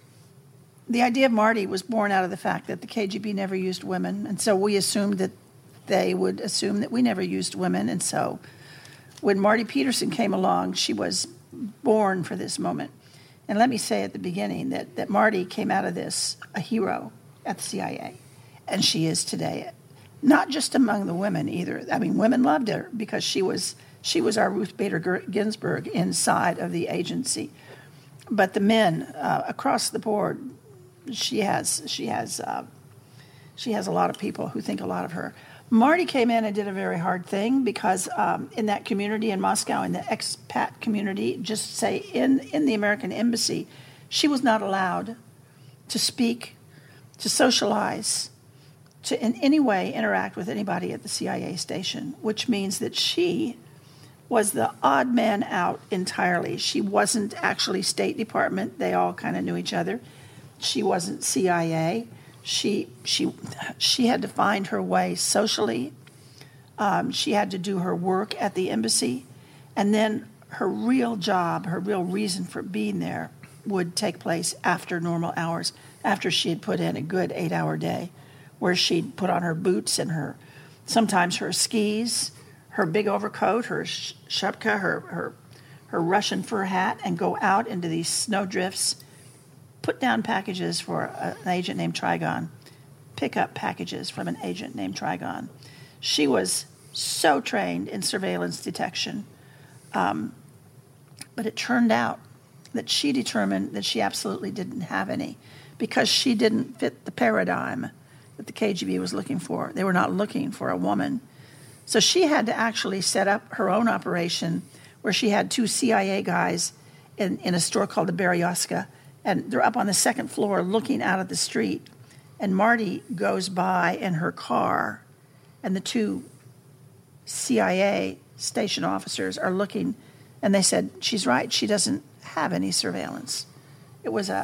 the idea of Marty was born out of the fact that the K G B never used women, and so we assumed that they would assume that we never used women. And so when Marty Peterson came along, she was born for this moment. And let me say at the beginning that, that Marty came out of this a hero at the C I A, and she is today. Not just among the women either. I mean, women loved her because she was she was our Ruth Bader Ginsburg inside of the agency. But the men uh, across the board, she has she has uh, she has a lot of people who think a lot of her. Marty came in and did a very hard thing because um, in that community in Moscow, in the expat community, just say in, in the American embassy, she was not allowed to speak, to socialize, to in any way interact with anybody at the C I A station, which means that she was the odd man out entirely. She wasn't actually State Department. They all kind of knew each other. She wasn't C I A. She she she had to find her way socially. Um, she had to do her work at the embassy, and then her real job, her real reason for being there, would take place after normal hours, after she had put in a good eight-hour day, where she'd put on her boots and her, sometimes her skis, her big overcoat, her sh- shapka, her, her, her Russian fur hat, and go out into these snowdrifts, put down packages for a, an agent named Trigon, pick up packages from an agent named Trigon. She was so trained in surveillance detection, um, but it turned out that she determined that she absolutely didn't have any because she didn't fit the paradigm that the K G B was looking for. They were not looking for a woman. So she had to actually set up her own operation where she had two C I A guys in, in a store called the Berezovka, and they're up on the second floor looking out at the street, and Marty goes by in her car, and the two C I A station officers are looking, and they said, she's right, she doesn't have any surveillance. It was a,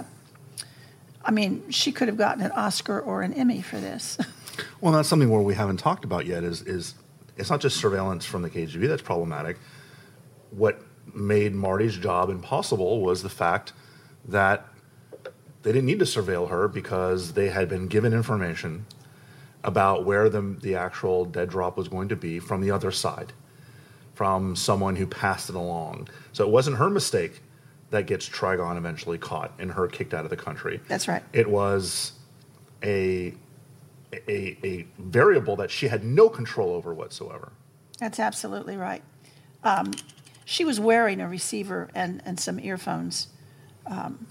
I mean, she could have gotten an Oscar or an Emmy for this.
Well, that's something where we haven't talked about yet is, is it's not just surveillance from the K G B that's problematic. What made Marty's job impossible was the fact that they didn't need to surveil her because they had been given information about where the, the actual dead drop was going to be from the other side, from someone who passed it along. So it wasn't her mistake that gets Trigon eventually caught and her kicked out of the country.
That's right.
It was a, a, a variable that she had no control over whatsoever.
That's absolutely right. Um, she was wearing a receiver and, and some earphones um,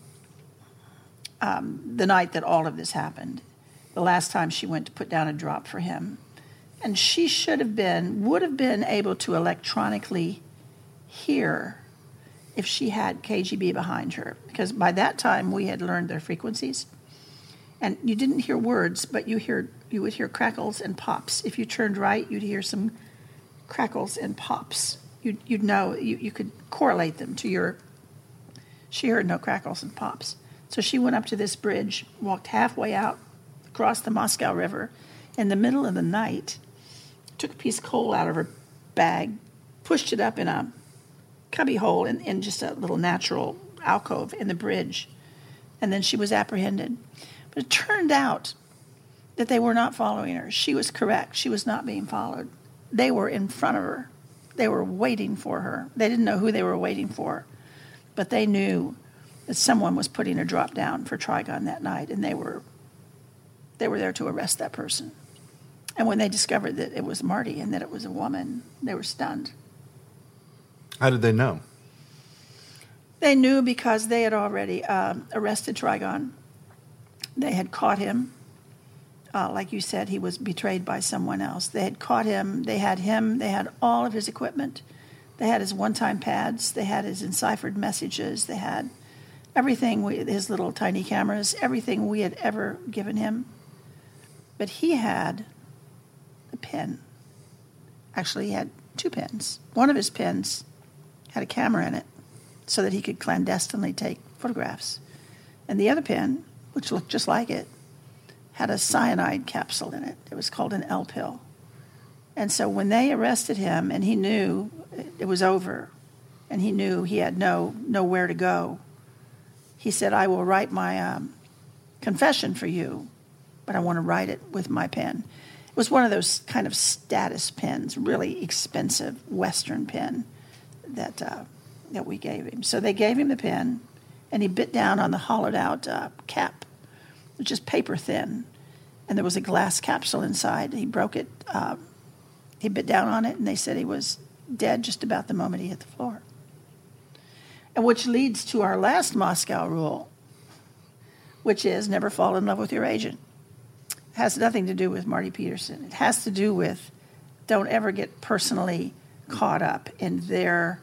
um, the night that all of this happened, the last time she went to put down a drop for him. And she should have been, would have been able to electronically hear if she had K G B behind her, because by that time we had learned their frequencies. And you didn't hear words, but you hear you would hear crackles and pops. If you turned right, you'd hear some crackles and pops. You'd, you'd know, you, you could correlate them to your... She heard no crackles and pops. So she went up to this bridge, walked halfway out, across the Moscow River, in the middle of the night, took a piece of coal out of her bag, pushed it up in a cubby hole in, in just a little natural alcove in the bridge, and then she was apprehended. But it turned out that they were not following her. She was correct. She was not being followed. They were in front of her. They were waiting for her. They didn't know who they were waiting for, but they knew that someone was putting a drop down for Trigon that night, and they were they were there to arrest that person. And when they discovered that it was Marty and that it was a woman, they were stunned.
How did they know?
They knew because they had already um, arrested Trigon. They had caught him. Uh, like you said, he was betrayed by someone else. They had caught him. They had him. They had all of his equipment. They had his one-time pads. They had his enciphered messages. They had everything, we, his little tiny cameras, everything we had ever given him. But he had a pen. Actually, he had two pens. One of his pens had a camera in it so that he could clandestinely take photographs. And the other pen, which looked just like it, had a cyanide capsule in it. It was called an L-pill. And so when they arrested him and he knew it was over and he knew he had no nowhere to go, he said, I will write my um, confession for you, but I want to write it with my pen. It was one of those kind of status pens, really expensive Western pen that uh, that we gave him. So they gave him the pen, and he bit down on the hollowed-out uh, cap. It was just paper thin, and there was a glass capsule inside. He broke it. Uh, he bit down on it, and they said he was dead just about the moment he hit the floor. And which leads to our last Moscow rule, which is never fall in love with your agent. It has nothing to do with Marty Peterson. It has to do with don't ever get personally caught up in their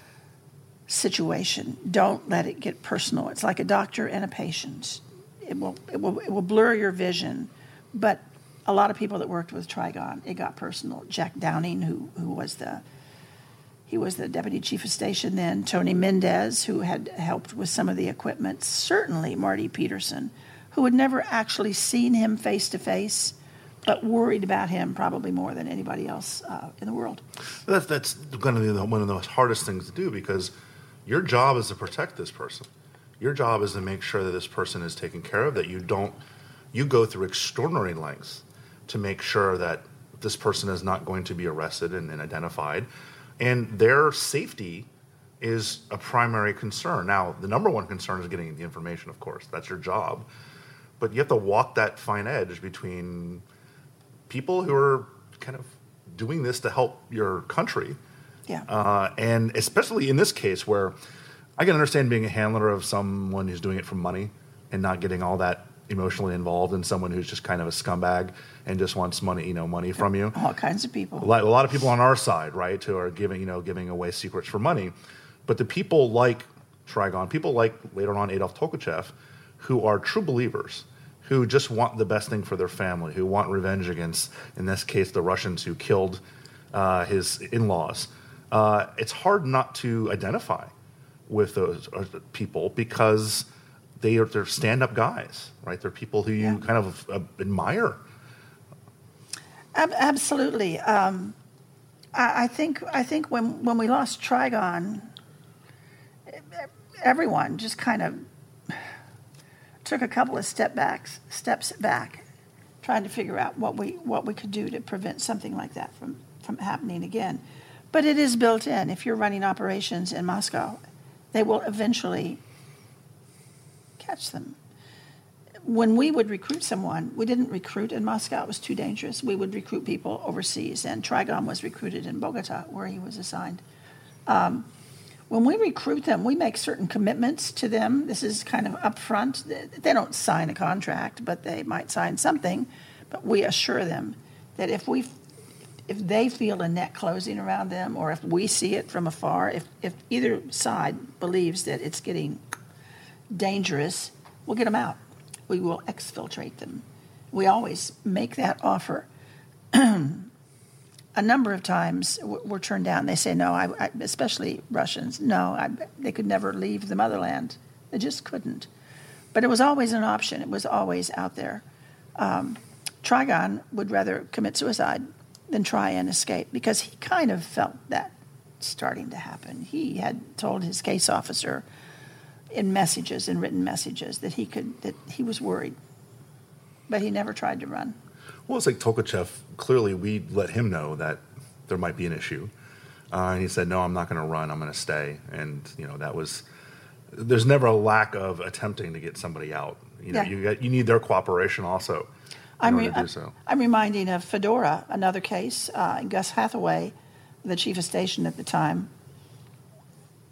situation. Don't let it get personal. It's like a doctor and a patient. It will it will it will blur your vision. But a lot of people that worked with Trigon, it got personal. Jack Downing, who who was the he was the deputy chief of station then. Tony Mendez, who had helped with some of the equipment. Certainly Marty Peterson, who had never actually seen him face to face, but worried about him probably more than anybody else uh, in the world.
That's that's going to be the, one of the most hardest things to do, because your job is to protect this person. Your job is to make sure that this person is taken care of, that you don't, you go through extraordinary lengths to make sure that this person is not going to be arrested and, and identified. And their safety is a primary concern. Now, the number one concern is getting the information, of course. That's your job. But you have to walk that fine edge between people who are kind of doing this to help your country.
Yeah.
Uh, and especially in this case where I can understand being a handler of someone who's doing it for money and not getting all that emotionally involved in someone who's just kind of a scumbag and just wants money, you know, money from you.
All kinds of people.
A lot, a lot of people on our side, right, who are giving, you know, giving away secrets for money. But the people like Trigon, people like later on Adolf Tolkachev, who are true believers, who just want the best thing for their family, who want revenge against, in this case, the Russians who killed uh, his in-laws. Uh, it's hard not to identify with those people because they are they're stand-up guys, right? They're people who you yeah. kind of uh, admire.
Ab- absolutely. Um, I, I think I think when when we lost Trigon, everyone just kind of took a couple of step backs, steps back, trying to figure out what we what we could do to prevent something like that from, from happening again. But it is built in. If you're running operations in Moscow, they will eventually catch them. When we would recruit someone, we didn't recruit in Moscow. It was too dangerous. We would recruit people overseas, and Trigon was recruited in Bogota, where he was assigned. Um, when we recruit them, we make certain commitments to them. This is kind of upfront. They don't sign a contract, but they might sign something. But we assure them that if we, if they feel a net closing around them, or if we see it from afar, if, if either side believes that it's getting dangerous, we'll get them out. We will exfiltrate them. We always make that offer. A number of times we're turned down. They say, no, I, I, especially Russians, no, I, they could never leave the motherland. They just couldn't. But it was always an option. It was always out there. Um, Trigon would rather commit suicide than try and escape, because he kind of felt that starting to happen. He had told his case officer in messages, in written messages, that he could, that he was worried. But he never tried to run.
Well, it's like Tolkachev, clearly we let him know that there might be an issue. Uh, and he said, no, I'm not going to run, I'm going to stay. And, you know, that was, there's never a lack of attempting to get somebody out. You know,
yeah.
you got, you need their cooperation also in
I'm
order
re-
to do so.
I'm reminding of Fedora, another case, uh, Gus Hathaway, the chief of station at the time.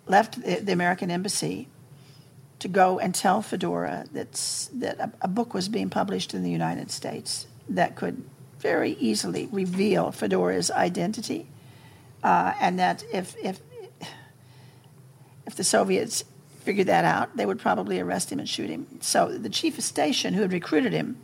left the, the American embassy to go and tell Fedora that's, that a, a book was being published in the United States that could very easily reveal Fedora's identity, uh, and that if if if the Soviets figured that out, they would probably arrest him and shoot him. So the chief of station who had recruited him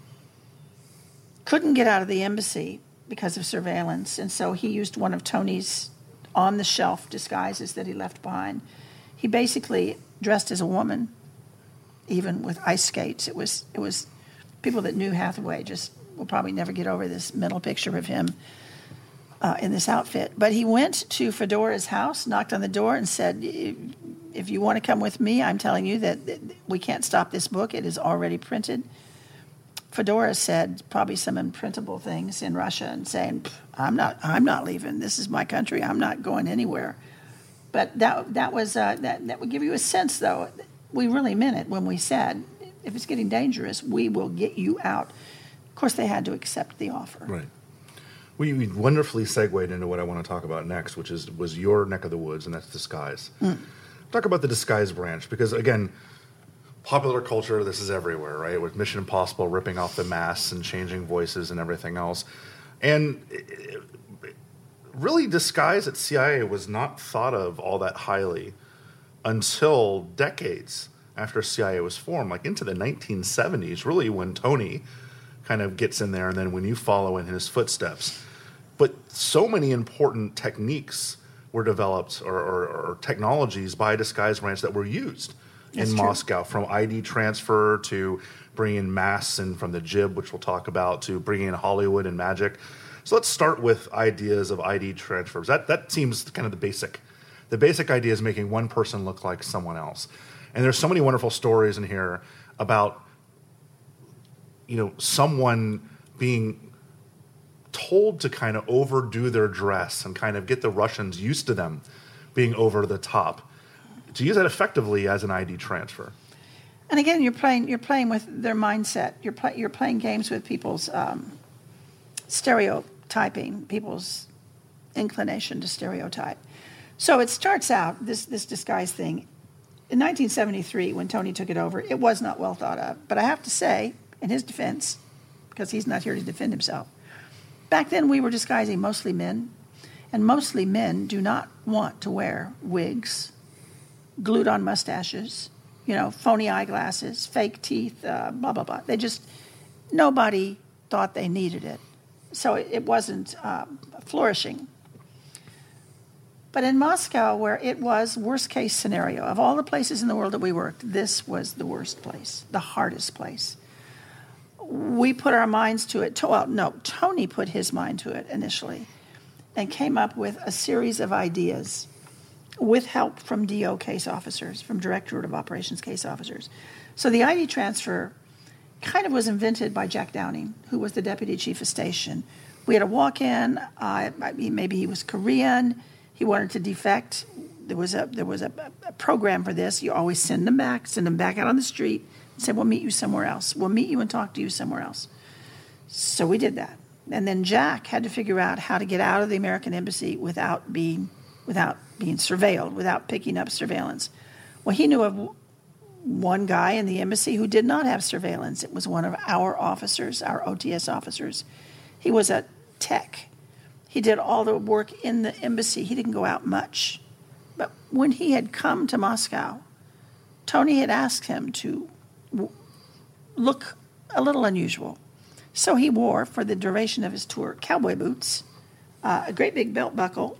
couldn't get out of the embassy because of surveillance, and so he used one of Tony's on-the-shelf disguises that he left behind. He basically dressed as a woman, even with ice skates. It was it was people that knew Hathaway just will probably never get over this mental picture of him uh, in this outfit. But he went to Fedora's house, knocked on the door, and said, if you want to come with me, I'm telling you that we can't stop this book. It is already printed. Fedora said probably some imprintable things in Russia and saying, I'm not I'm not leaving. This is my country. I'm not going anywhere. But that that was uh, that that would give you a sense, though. We really meant it when we said, if it's getting dangerous, we will get you out. Of course, they had to accept the offer.
Right. We we wonderfully segued into what I want to talk about next, which is was your neck of the woods, and that's disguise. Mm. Talk about the disguise branch, because, again, popular culture, this is everywhere, right? With Mission Impossible ripping off the masks and changing voices and everything else. And it, it, really, disguise at C I A was not thought of all that highly until decades after C I A was formed, like into the nineteen seventies, really, when Tony kind of gets in there, and then when you follow in his footsteps. But so many important techniques were developed, or, or, or technologies by disguise branch that were used
That's
in
true.
Moscow, from I D transfer to bringing masks in from the jib, which we'll talk about, to bringing in Hollywood and magic. So let's start with ideas of I D transfers. That that seems kind of the basic. The basic idea is making one person look like someone else. And there's so many wonderful stories in here about, you know, someone being told to kind of overdo their dress and kind of get the Russians used to them being over the top, to use that effectively as an I D transfer.
And again, you're playing you're playing with their mindset. You're play, you're playing games with people's um, stereotyping, people's inclination to stereotype. So it starts out, this this disguise thing, in nineteen seventy-three, when Tony took it over, it was not well thought of. But I have to say, in his defense, because he's not here to defend himself, back then we were disguising mostly men, and mostly men do not want to wear wigs, glued-on mustaches, you know, phony eyeglasses, fake teeth, uh, blah, blah, blah. They just, nobody thought they needed it. So it, it wasn't uh, flourishing. But in Moscow, where it was worst-case scenario, of all the places in the world that we worked, this was the worst place, the hardest place. We put our minds to it. Well, no, Tony put his mind to it initially and came up with a series of ideas with help from D O case officers, from Directorate of Operations case officers. So the I D transfer kind of was invented by Jack Downing, who was the deputy chief of station. We had a walk-in. Uh, maybe he was Korean. He wanted to defect. There was a there was a, a program for this. You always send them back, send them back out on the street, and say, we'll meet you somewhere else. We'll meet you and talk to you somewhere else. So we did that. And then Jack had to figure out how to get out of the American embassy without being without being surveilled, without picking up surveillance. Well, he knew of one guy in the embassy who did not have surveillance. It was one of our officers, our O T S officers. He was a tech. He did all the work in the embassy. He didn't go out much. But when he had come to Moscow, Tony had asked him to w- look a little unusual. So he wore, for the duration of his tour, cowboy boots, uh, a great big belt buckle,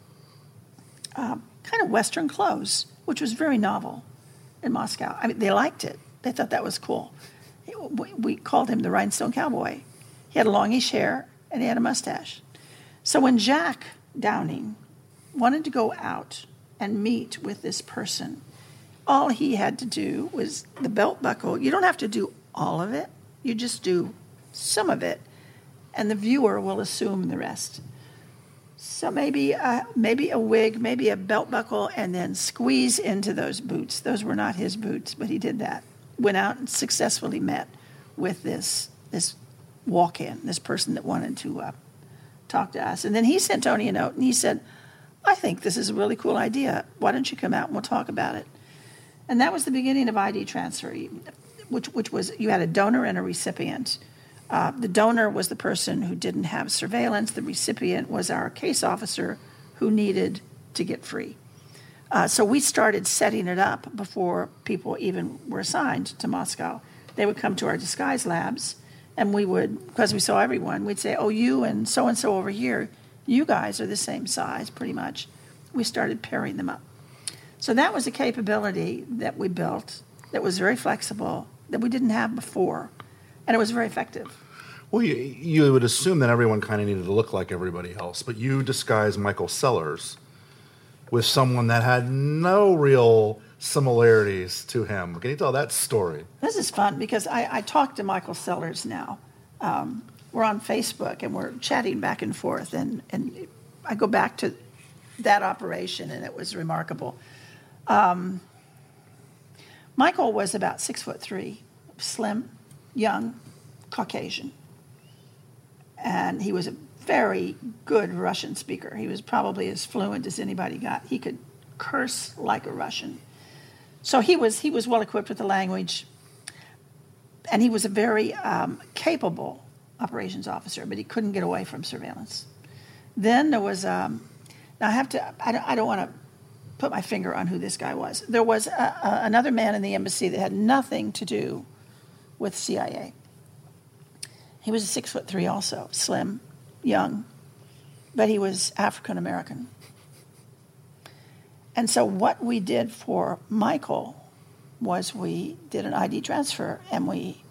uh, kind of Western clothes, which was very novel in Moscow. I mean, they liked it. They thought that was cool. We, we called him the Rhinestone Cowboy. He had longish hair, and he had a mustache. So when Jack Downing wanted to go out and meet with this person, all he had to do was the belt buckle. You don't have to do all of it. You just do some of it, and the viewer will assume the rest. So maybe a, maybe a wig, maybe a belt buckle, and then squeeze into those boots. Those were not his boots, but he did that. Went out and successfully met with this this walk-in, this person that wanted to uh, talk to us. And then he sent Tony a note, and he said, I think this is a really cool idea. Why don't you come out and we'll talk about it? And that was the beginning of I D transfer, which which was you had a donor and a recipient. Uh, the donor was the person who didn't have surveillance. The recipient was our case officer who needed to get free. Uh, so we started setting it up before people even were assigned to Moscow. They would come to our disguise labs, and we would, because we saw everyone, we'd say, oh, you and so-and-so over here, you guys are the same size, pretty much. We started pairing them up. So that was a capability that we built that was very flexible, that we didn't have before, and it was very effective.
Well, you, you would assume that everyone kind of needed to look like everybody else, but you disguised Michael Sellers with someone that had no real similarities to him. Can you tell that story?
This is fun because I, I talk to Michael Sellers now. Um, we're on Facebook and we're chatting back and forth, and, and I go back to that operation, and it was remarkable. Um, Michael was about six foot three, slim, young, Caucasian. And he was a very good Russian speaker. He was probably as fluent as anybody got. He could curse like a Russian. So he was he was well equipped with the language, and he was a very um, capable operations officer, but he couldn't get away from surveillance. Then there was, um, now I have to, I don't, I don't want to put my finger on who this guy was. There was a, a, another man in the embassy that had nothing to do with C I A. He was six foot three also, slim, young, but he was African American. And so what we did for Michael was we did an I D transfer, and we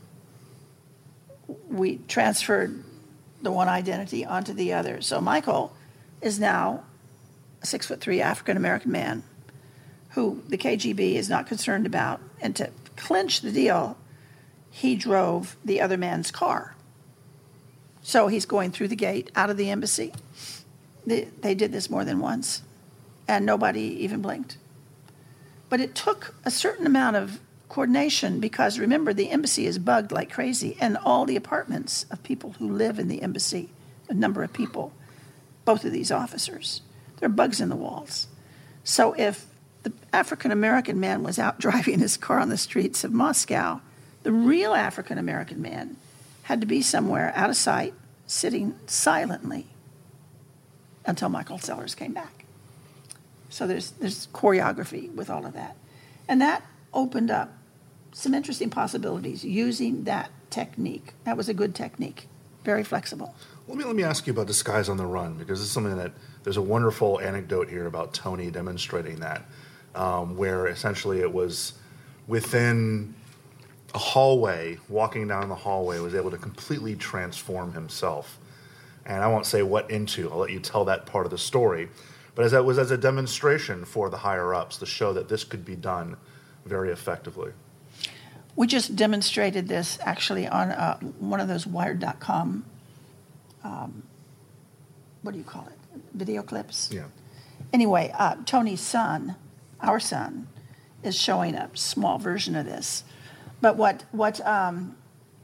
we transferred the one identity onto the other. So Michael is now a six foot three African American man who the K G B is not concerned about. And to clinch the deal, he drove the other man's car. So he's going through the gate out of the embassy. They, they did this more than once, and nobody even blinked. But it took a certain amount of coordination because, remember, the embassy is bugged like crazy, and all the apartments of people who live in the embassy, a number of people, both of these officers, there are bugs in the walls. So if the African-American man was out driving his car on the streets of Moscow, the real African-American man had to be somewhere out of sight, sitting silently until Michael Sellers came back. So there's there's choreography with all of that. And that opened up some interesting possibilities using that technique. That was a good technique, very flexible.
Let me let me ask you about disguise on the run, because this is something that there's a wonderful anecdote here about Tony demonstrating that, um, where essentially it was within a hallway, walking down the hallway, was able to completely transform himself. And I won't say what into, I'll let you tell that part of the story. But as that was as a demonstration for the higher-ups to show that this could be done very effectively.
We just demonstrated this actually on uh, one of those Wired dot com, um, what do you call it, video clips?
Yeah.
Anyway, uh, Tony's son, our son, is showing a small version of this. But what what um,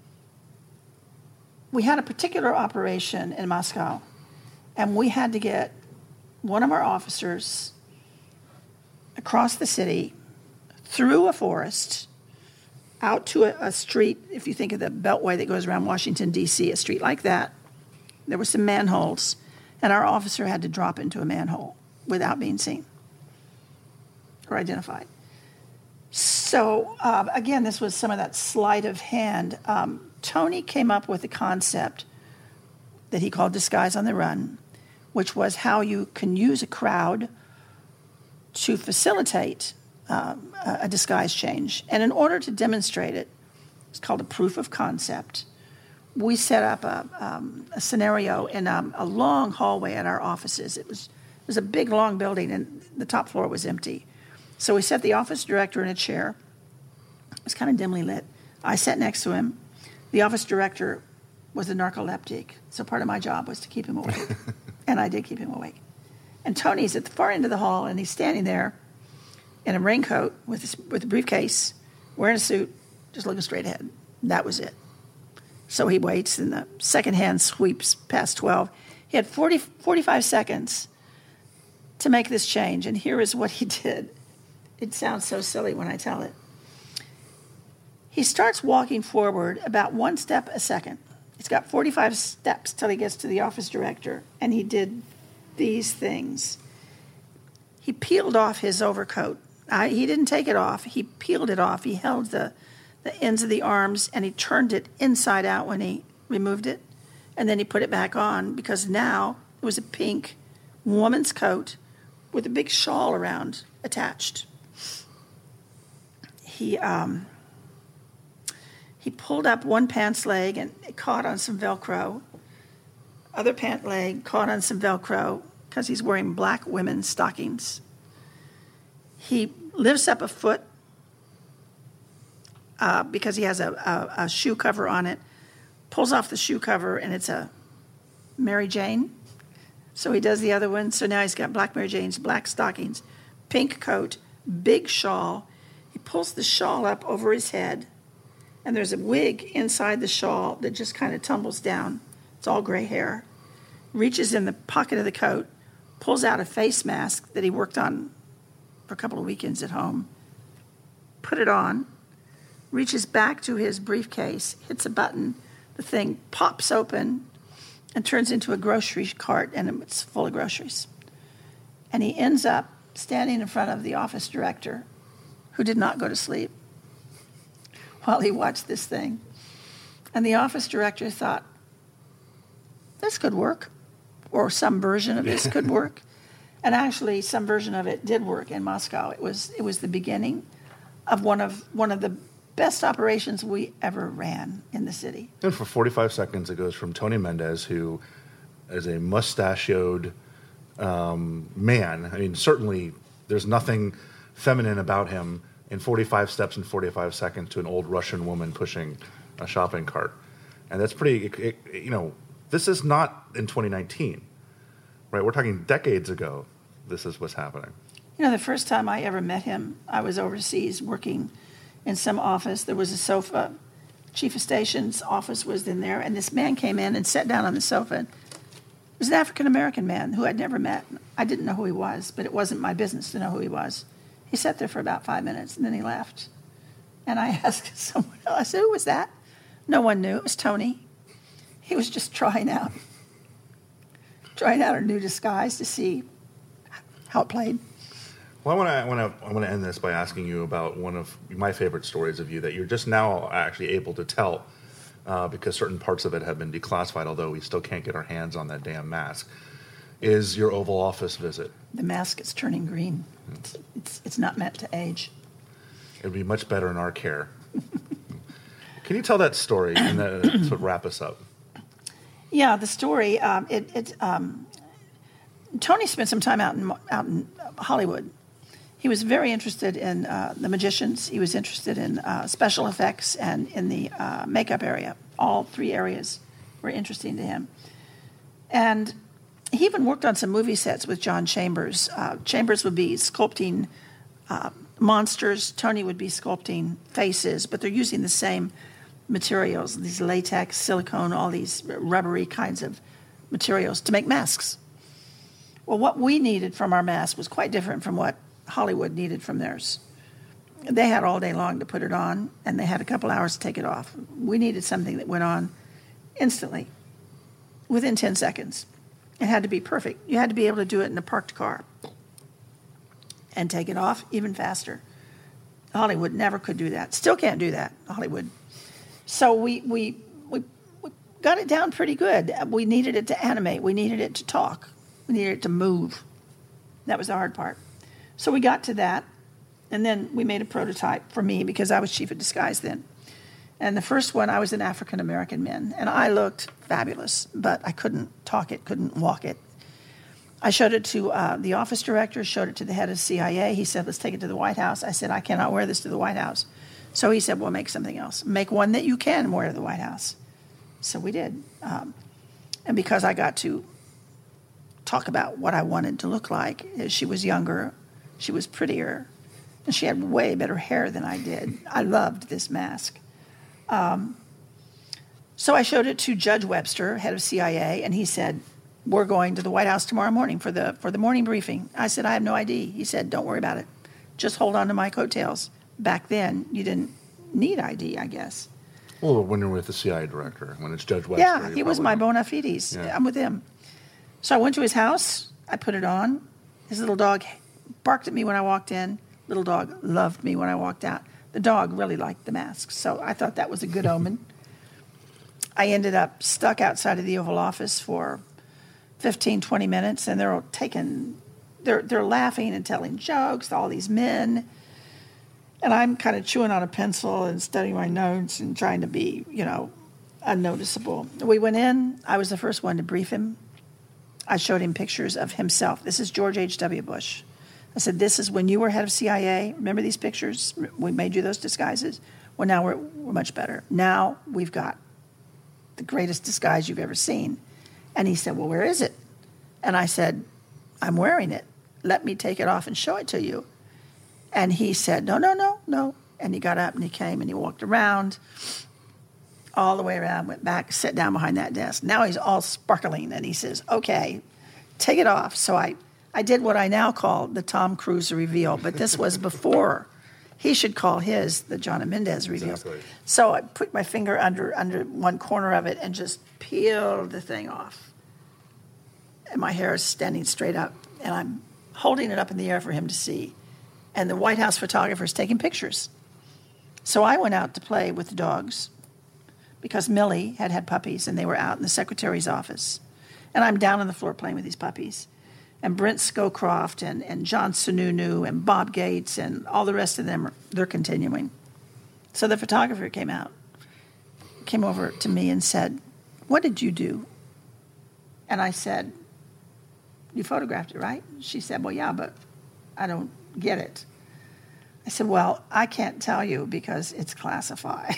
we had a particular operation in Moscow, and we had to get one of our officers across the city, through a forest, out to a, a street. If you think of the beltway that goes around Washington, D C, a street like that, there were some manholes, and our officer had to drop into a manhole without being seen or identified. So, uh, again, this was some of that sleight of hand. Um, Tony came up with a concept that he called disguise on the run, which was how you can use a crowd to facilitate um, a disguise change. And in order to demonstrate it, it's called a proof of concept. We set up a, um, a scenario in um, a long hallway at our offices. It was, it was a big, long building, and the top floor was empty. So we set the office director in a chair. It was kind of dimly lit. I sat next to him. The office director was a narcoleptic, so part of my job was to keep him awake. And I did keep him awake. And Tony's at the far end of the hall, and he's standing there in a raincoat with his, with a briefcase, wearing a suit, just looking straight ahead. That was it. So he waits, and the second hand sweeps past twelve. He had forty, forty-five seconds to make this change. And here is what he did. It sounds so silly when I tell it. He starts walking forward about one step a second. He's got forty-five steps till he gets to the office director, and he did these things. He peeled off his overcoat. I, he didn't take it off. He peeled it off. He held the, the ends of the arms, and he turned it inside out when he removed it, and then he put it back on, because now it was a pink woman's coat with a big shawl around attached. He... um. He pulled up one pants leg and it caught on some Velcro. Other pant leg caught on some Velcro because he's wearing black women's stockings. He lifts up a foot uh, because he has a, a, a shoe cover on it, pulls off the shoe cover, and it's a Mary Jane. So he does the other one. So now he's got black Mary Janes, black stockings, pink coat, big shawl. He pulls the shawl up over his head. And there's a wig inside the shawl that just kind of tumbles down. It's all gray hair. Reaches in the pocket of the coat, pulls out a face mask that he worked on for a couple of weekends at home, put it on, reaches back to his briefcase, hits a button, the thing pops open and turns into a grocery cart, and it's full of groceries. And he ends up standing in front of the office director, who did not go to sleep, while he watched this thing. And the office director thought, this could work, or some version of this could work. And actually, some version of it did work in Moscow. It was it was the beginning of one of one of the best operations we ever ran in the city.
And for forty-five seconds, it goes from Tony Mendez, who is a mustachioed um, man. I mean, certainly there's nothing feminine about him, in forty-five steps in forty-five seconds, to an old Russian woman pushing a shopping cart. And that's pretty, it, it, you know, this is not in twenty nineteen, right? We're talking decades ago, this is what's happening.
You know, the first time I ever met him, I was overseas working in some office. There was a sofa. Chief of Station's office was in there, and this man came in and sat down on the sofa. It was an African-American man who I'd never met. I didn't know who he was, but it wasn't my business to know who he was. He sat there for about five minutes, and then he left. And I asked someone else, I said, who was that? No one knew. It was Tony. He was just trying out, trying out a new disguise to see how it played.
Well, I want to I want to I want to end this by asking you about one of my favorite stories of you that you're just now actually able to tell, uh, because certain parts of it have been declassified, although we still can't get our hands on that damn mask, is your Oval Office visit. The
mask is turning green. It's, it's, it's not meant to age.
It would be much better in our care. Can you tell that story and then sort of wrap us up?
Yeah, the story, um, it, it, um, Tony spent some time out in, out in Hollywood. He was very interested in uh, the magicians. He was interested in uh, special effects and in the uh, makeup area. All three areas were interesting to him. And he even worked on some movie sets with John Chambers. Uh, Chambers would be sculpting uh, monsters. Tony would be sculpting faces, but they're using the same materials, these latex, silicone, all these rubbery kinds of materials to make masks. Well, what we needed from our mask was quite different from what Hollywood needed from theirs. They had all day long to put it on, and they had a couple hours to take it off. We needed something that went on instantly, within ten seconds. It had to be perfect. You had to be able to do it in a parked car and take it off even faster. Hollywood never could do that. Still can't do that, Hollywood. So we we we, we got it down pretty good. We needed it to animate. We needed it to talk. We needed it to move. That was the hard part. So we got to that, and then we made a prototype for me because I was chief of disguise then. And the first one, I was an African-American man, and I looked fabulous, but I couldn't talk it, couldn't walk it. I showed it to uh, the office director, showed it to the head of C I A. He said, let's take it to the White House. I said, I cannot wear this to the White House. So he said, well, make something else. Make one that you can wear to the White House. So we did. Um, and because I got to talk about what I wanted to look like, she was younger, she was prettier, and she had way better hair than I did. I loved this mask. Um, so I showed it to Judge Webster, head of C I A, and he said, we're going to the White House tomorrow morning for the for the morning briefing. I said, I have no I D. He said, don't worry about it. Just hold on to my coattails. Back then, you didn't need I D, I guess.
Well, when you're with the C I A director, when it's Judge Wester.
Yeah, he was my bona fides. Yeah. I'm with him. So I went to his house. I put it on. His little dog barked at me when I walked in. Little dog loved me when I walked out. The dog really liked the mask, so I thought that was a good omen. I ended up stuck outside of the Oval Office for fifteen, twenty minutes, and they're taking, they're they're laughing and telling jokes to all these men, and I'm kind of chewing on a pencil and studying my notes and trying to be, you know, unnoticeable. We went in. I was the first one to brief him. I showed him pictures of himself. This is George H W. Bush. I said, this is when you were head of C I A. Remember these pictures? We made you those disguises. Well, now we're, we're much better. Now we've got the greatest disguise you've ever seen. And he said, well, where is it? And I said, I'm wearing it. Let me take it off and show it to you. And he said, no, no, no, no. And he got up and he came and he walked around, all the way around, went back, sat down behind that desk. Now he's all sparkling and he says, okay, take it off. So I, I did what I now call the Tom Cruise reveal, but this was before. He should call his the Jonna Mendez reveal. Exactly. So I put my finger under under one corner of it and just peeled the thing off. And my hair is standing straight up, and I'm holding it up in the air for him to see. And the White House photographer is taking pictures. So I went out to play with the dogs because Millie had had puppies, and they were out in the secretary's office. And I'm down on the floor playing with these puppies. And Brent Scowcroft and, and John Sununu and Bob Gates and all the rest of them, are, they're continuing. So the photographer came out, came over to me and said, what did you do? And I said, you photographed it, right? She said, well, yeah, but I don't get it. I said, well, I can't tell you because it's classified.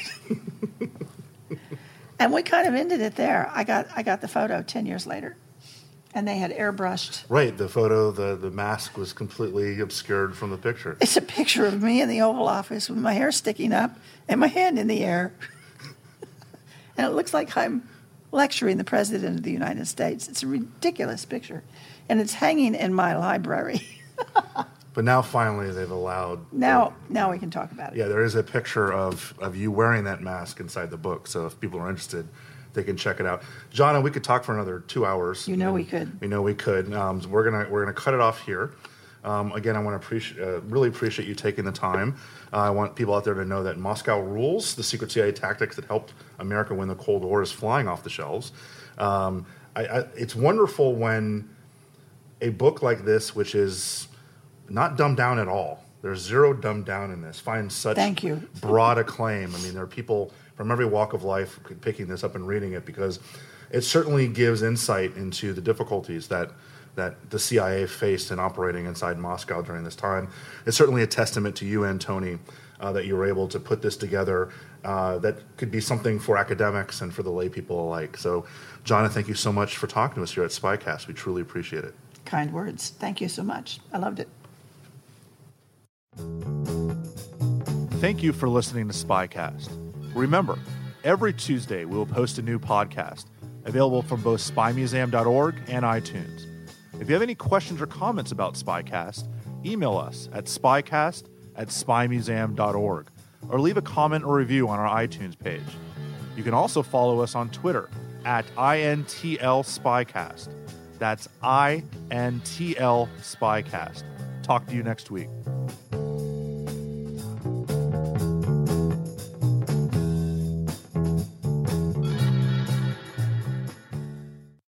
And we kind of ended it there. I got I got the photo ten years later. And they had airbrushed.
Right, the photo, the, the mask was completely obscured from the picture.
It's a picture of me in the Oval Office with my hair sticking up and my hand in the air. And it looks like I'm lecturing the President of the United States. It's a ridiculous picture. And it's hanging in my library.
But now finally they've allowed...
Now the, now we can talk about it.
Yeah, there is a picture of, of you wearing that mask inside the book. So if people are interested... they can check it out. Jonna, we could talk for another two hours.
You know we could.
We know we could. Um, so we're gonna we're gonna cut it off here. Um, again, I want to appreciate uh, really appreciate you taking the time. Uh, I want people out there to know that Moscow Rules, the secret C I A tactics that helped America win the Cold War, is flying off the shelves. Um, I, I, it's wonderful when a book like this, which is not dumbed down at all, there's zero dumbed down in this, finds such
Thank you.
broad acclaim. I mean, there are people from every walk of life picking this up and reading it because it certainly gives insight into the difficulties that that the C I A faced in operating inside Moscow during this time. It's certainly a testament to you and Tony uh, that you were able to put this together uh, that could be something for academics and for the lay people alike. So, Jonna, thank you so much for talking to us here at SpyCast. We truly appreciate it.
Kind words. Thank you so much. I loved it.
Thank you for listening to SpyCast. Remember, every Tuesday we will post a new podcast available from both spy museum dot org and iTunes. If you have any questions or comments about SpyCast, email us at spycast at spy museum dot org or leave a comment or review on our iTunes page. You can also follow us on Twitter at I N T L SpyCast. That's I N T L SpyCast. Talk to you next week.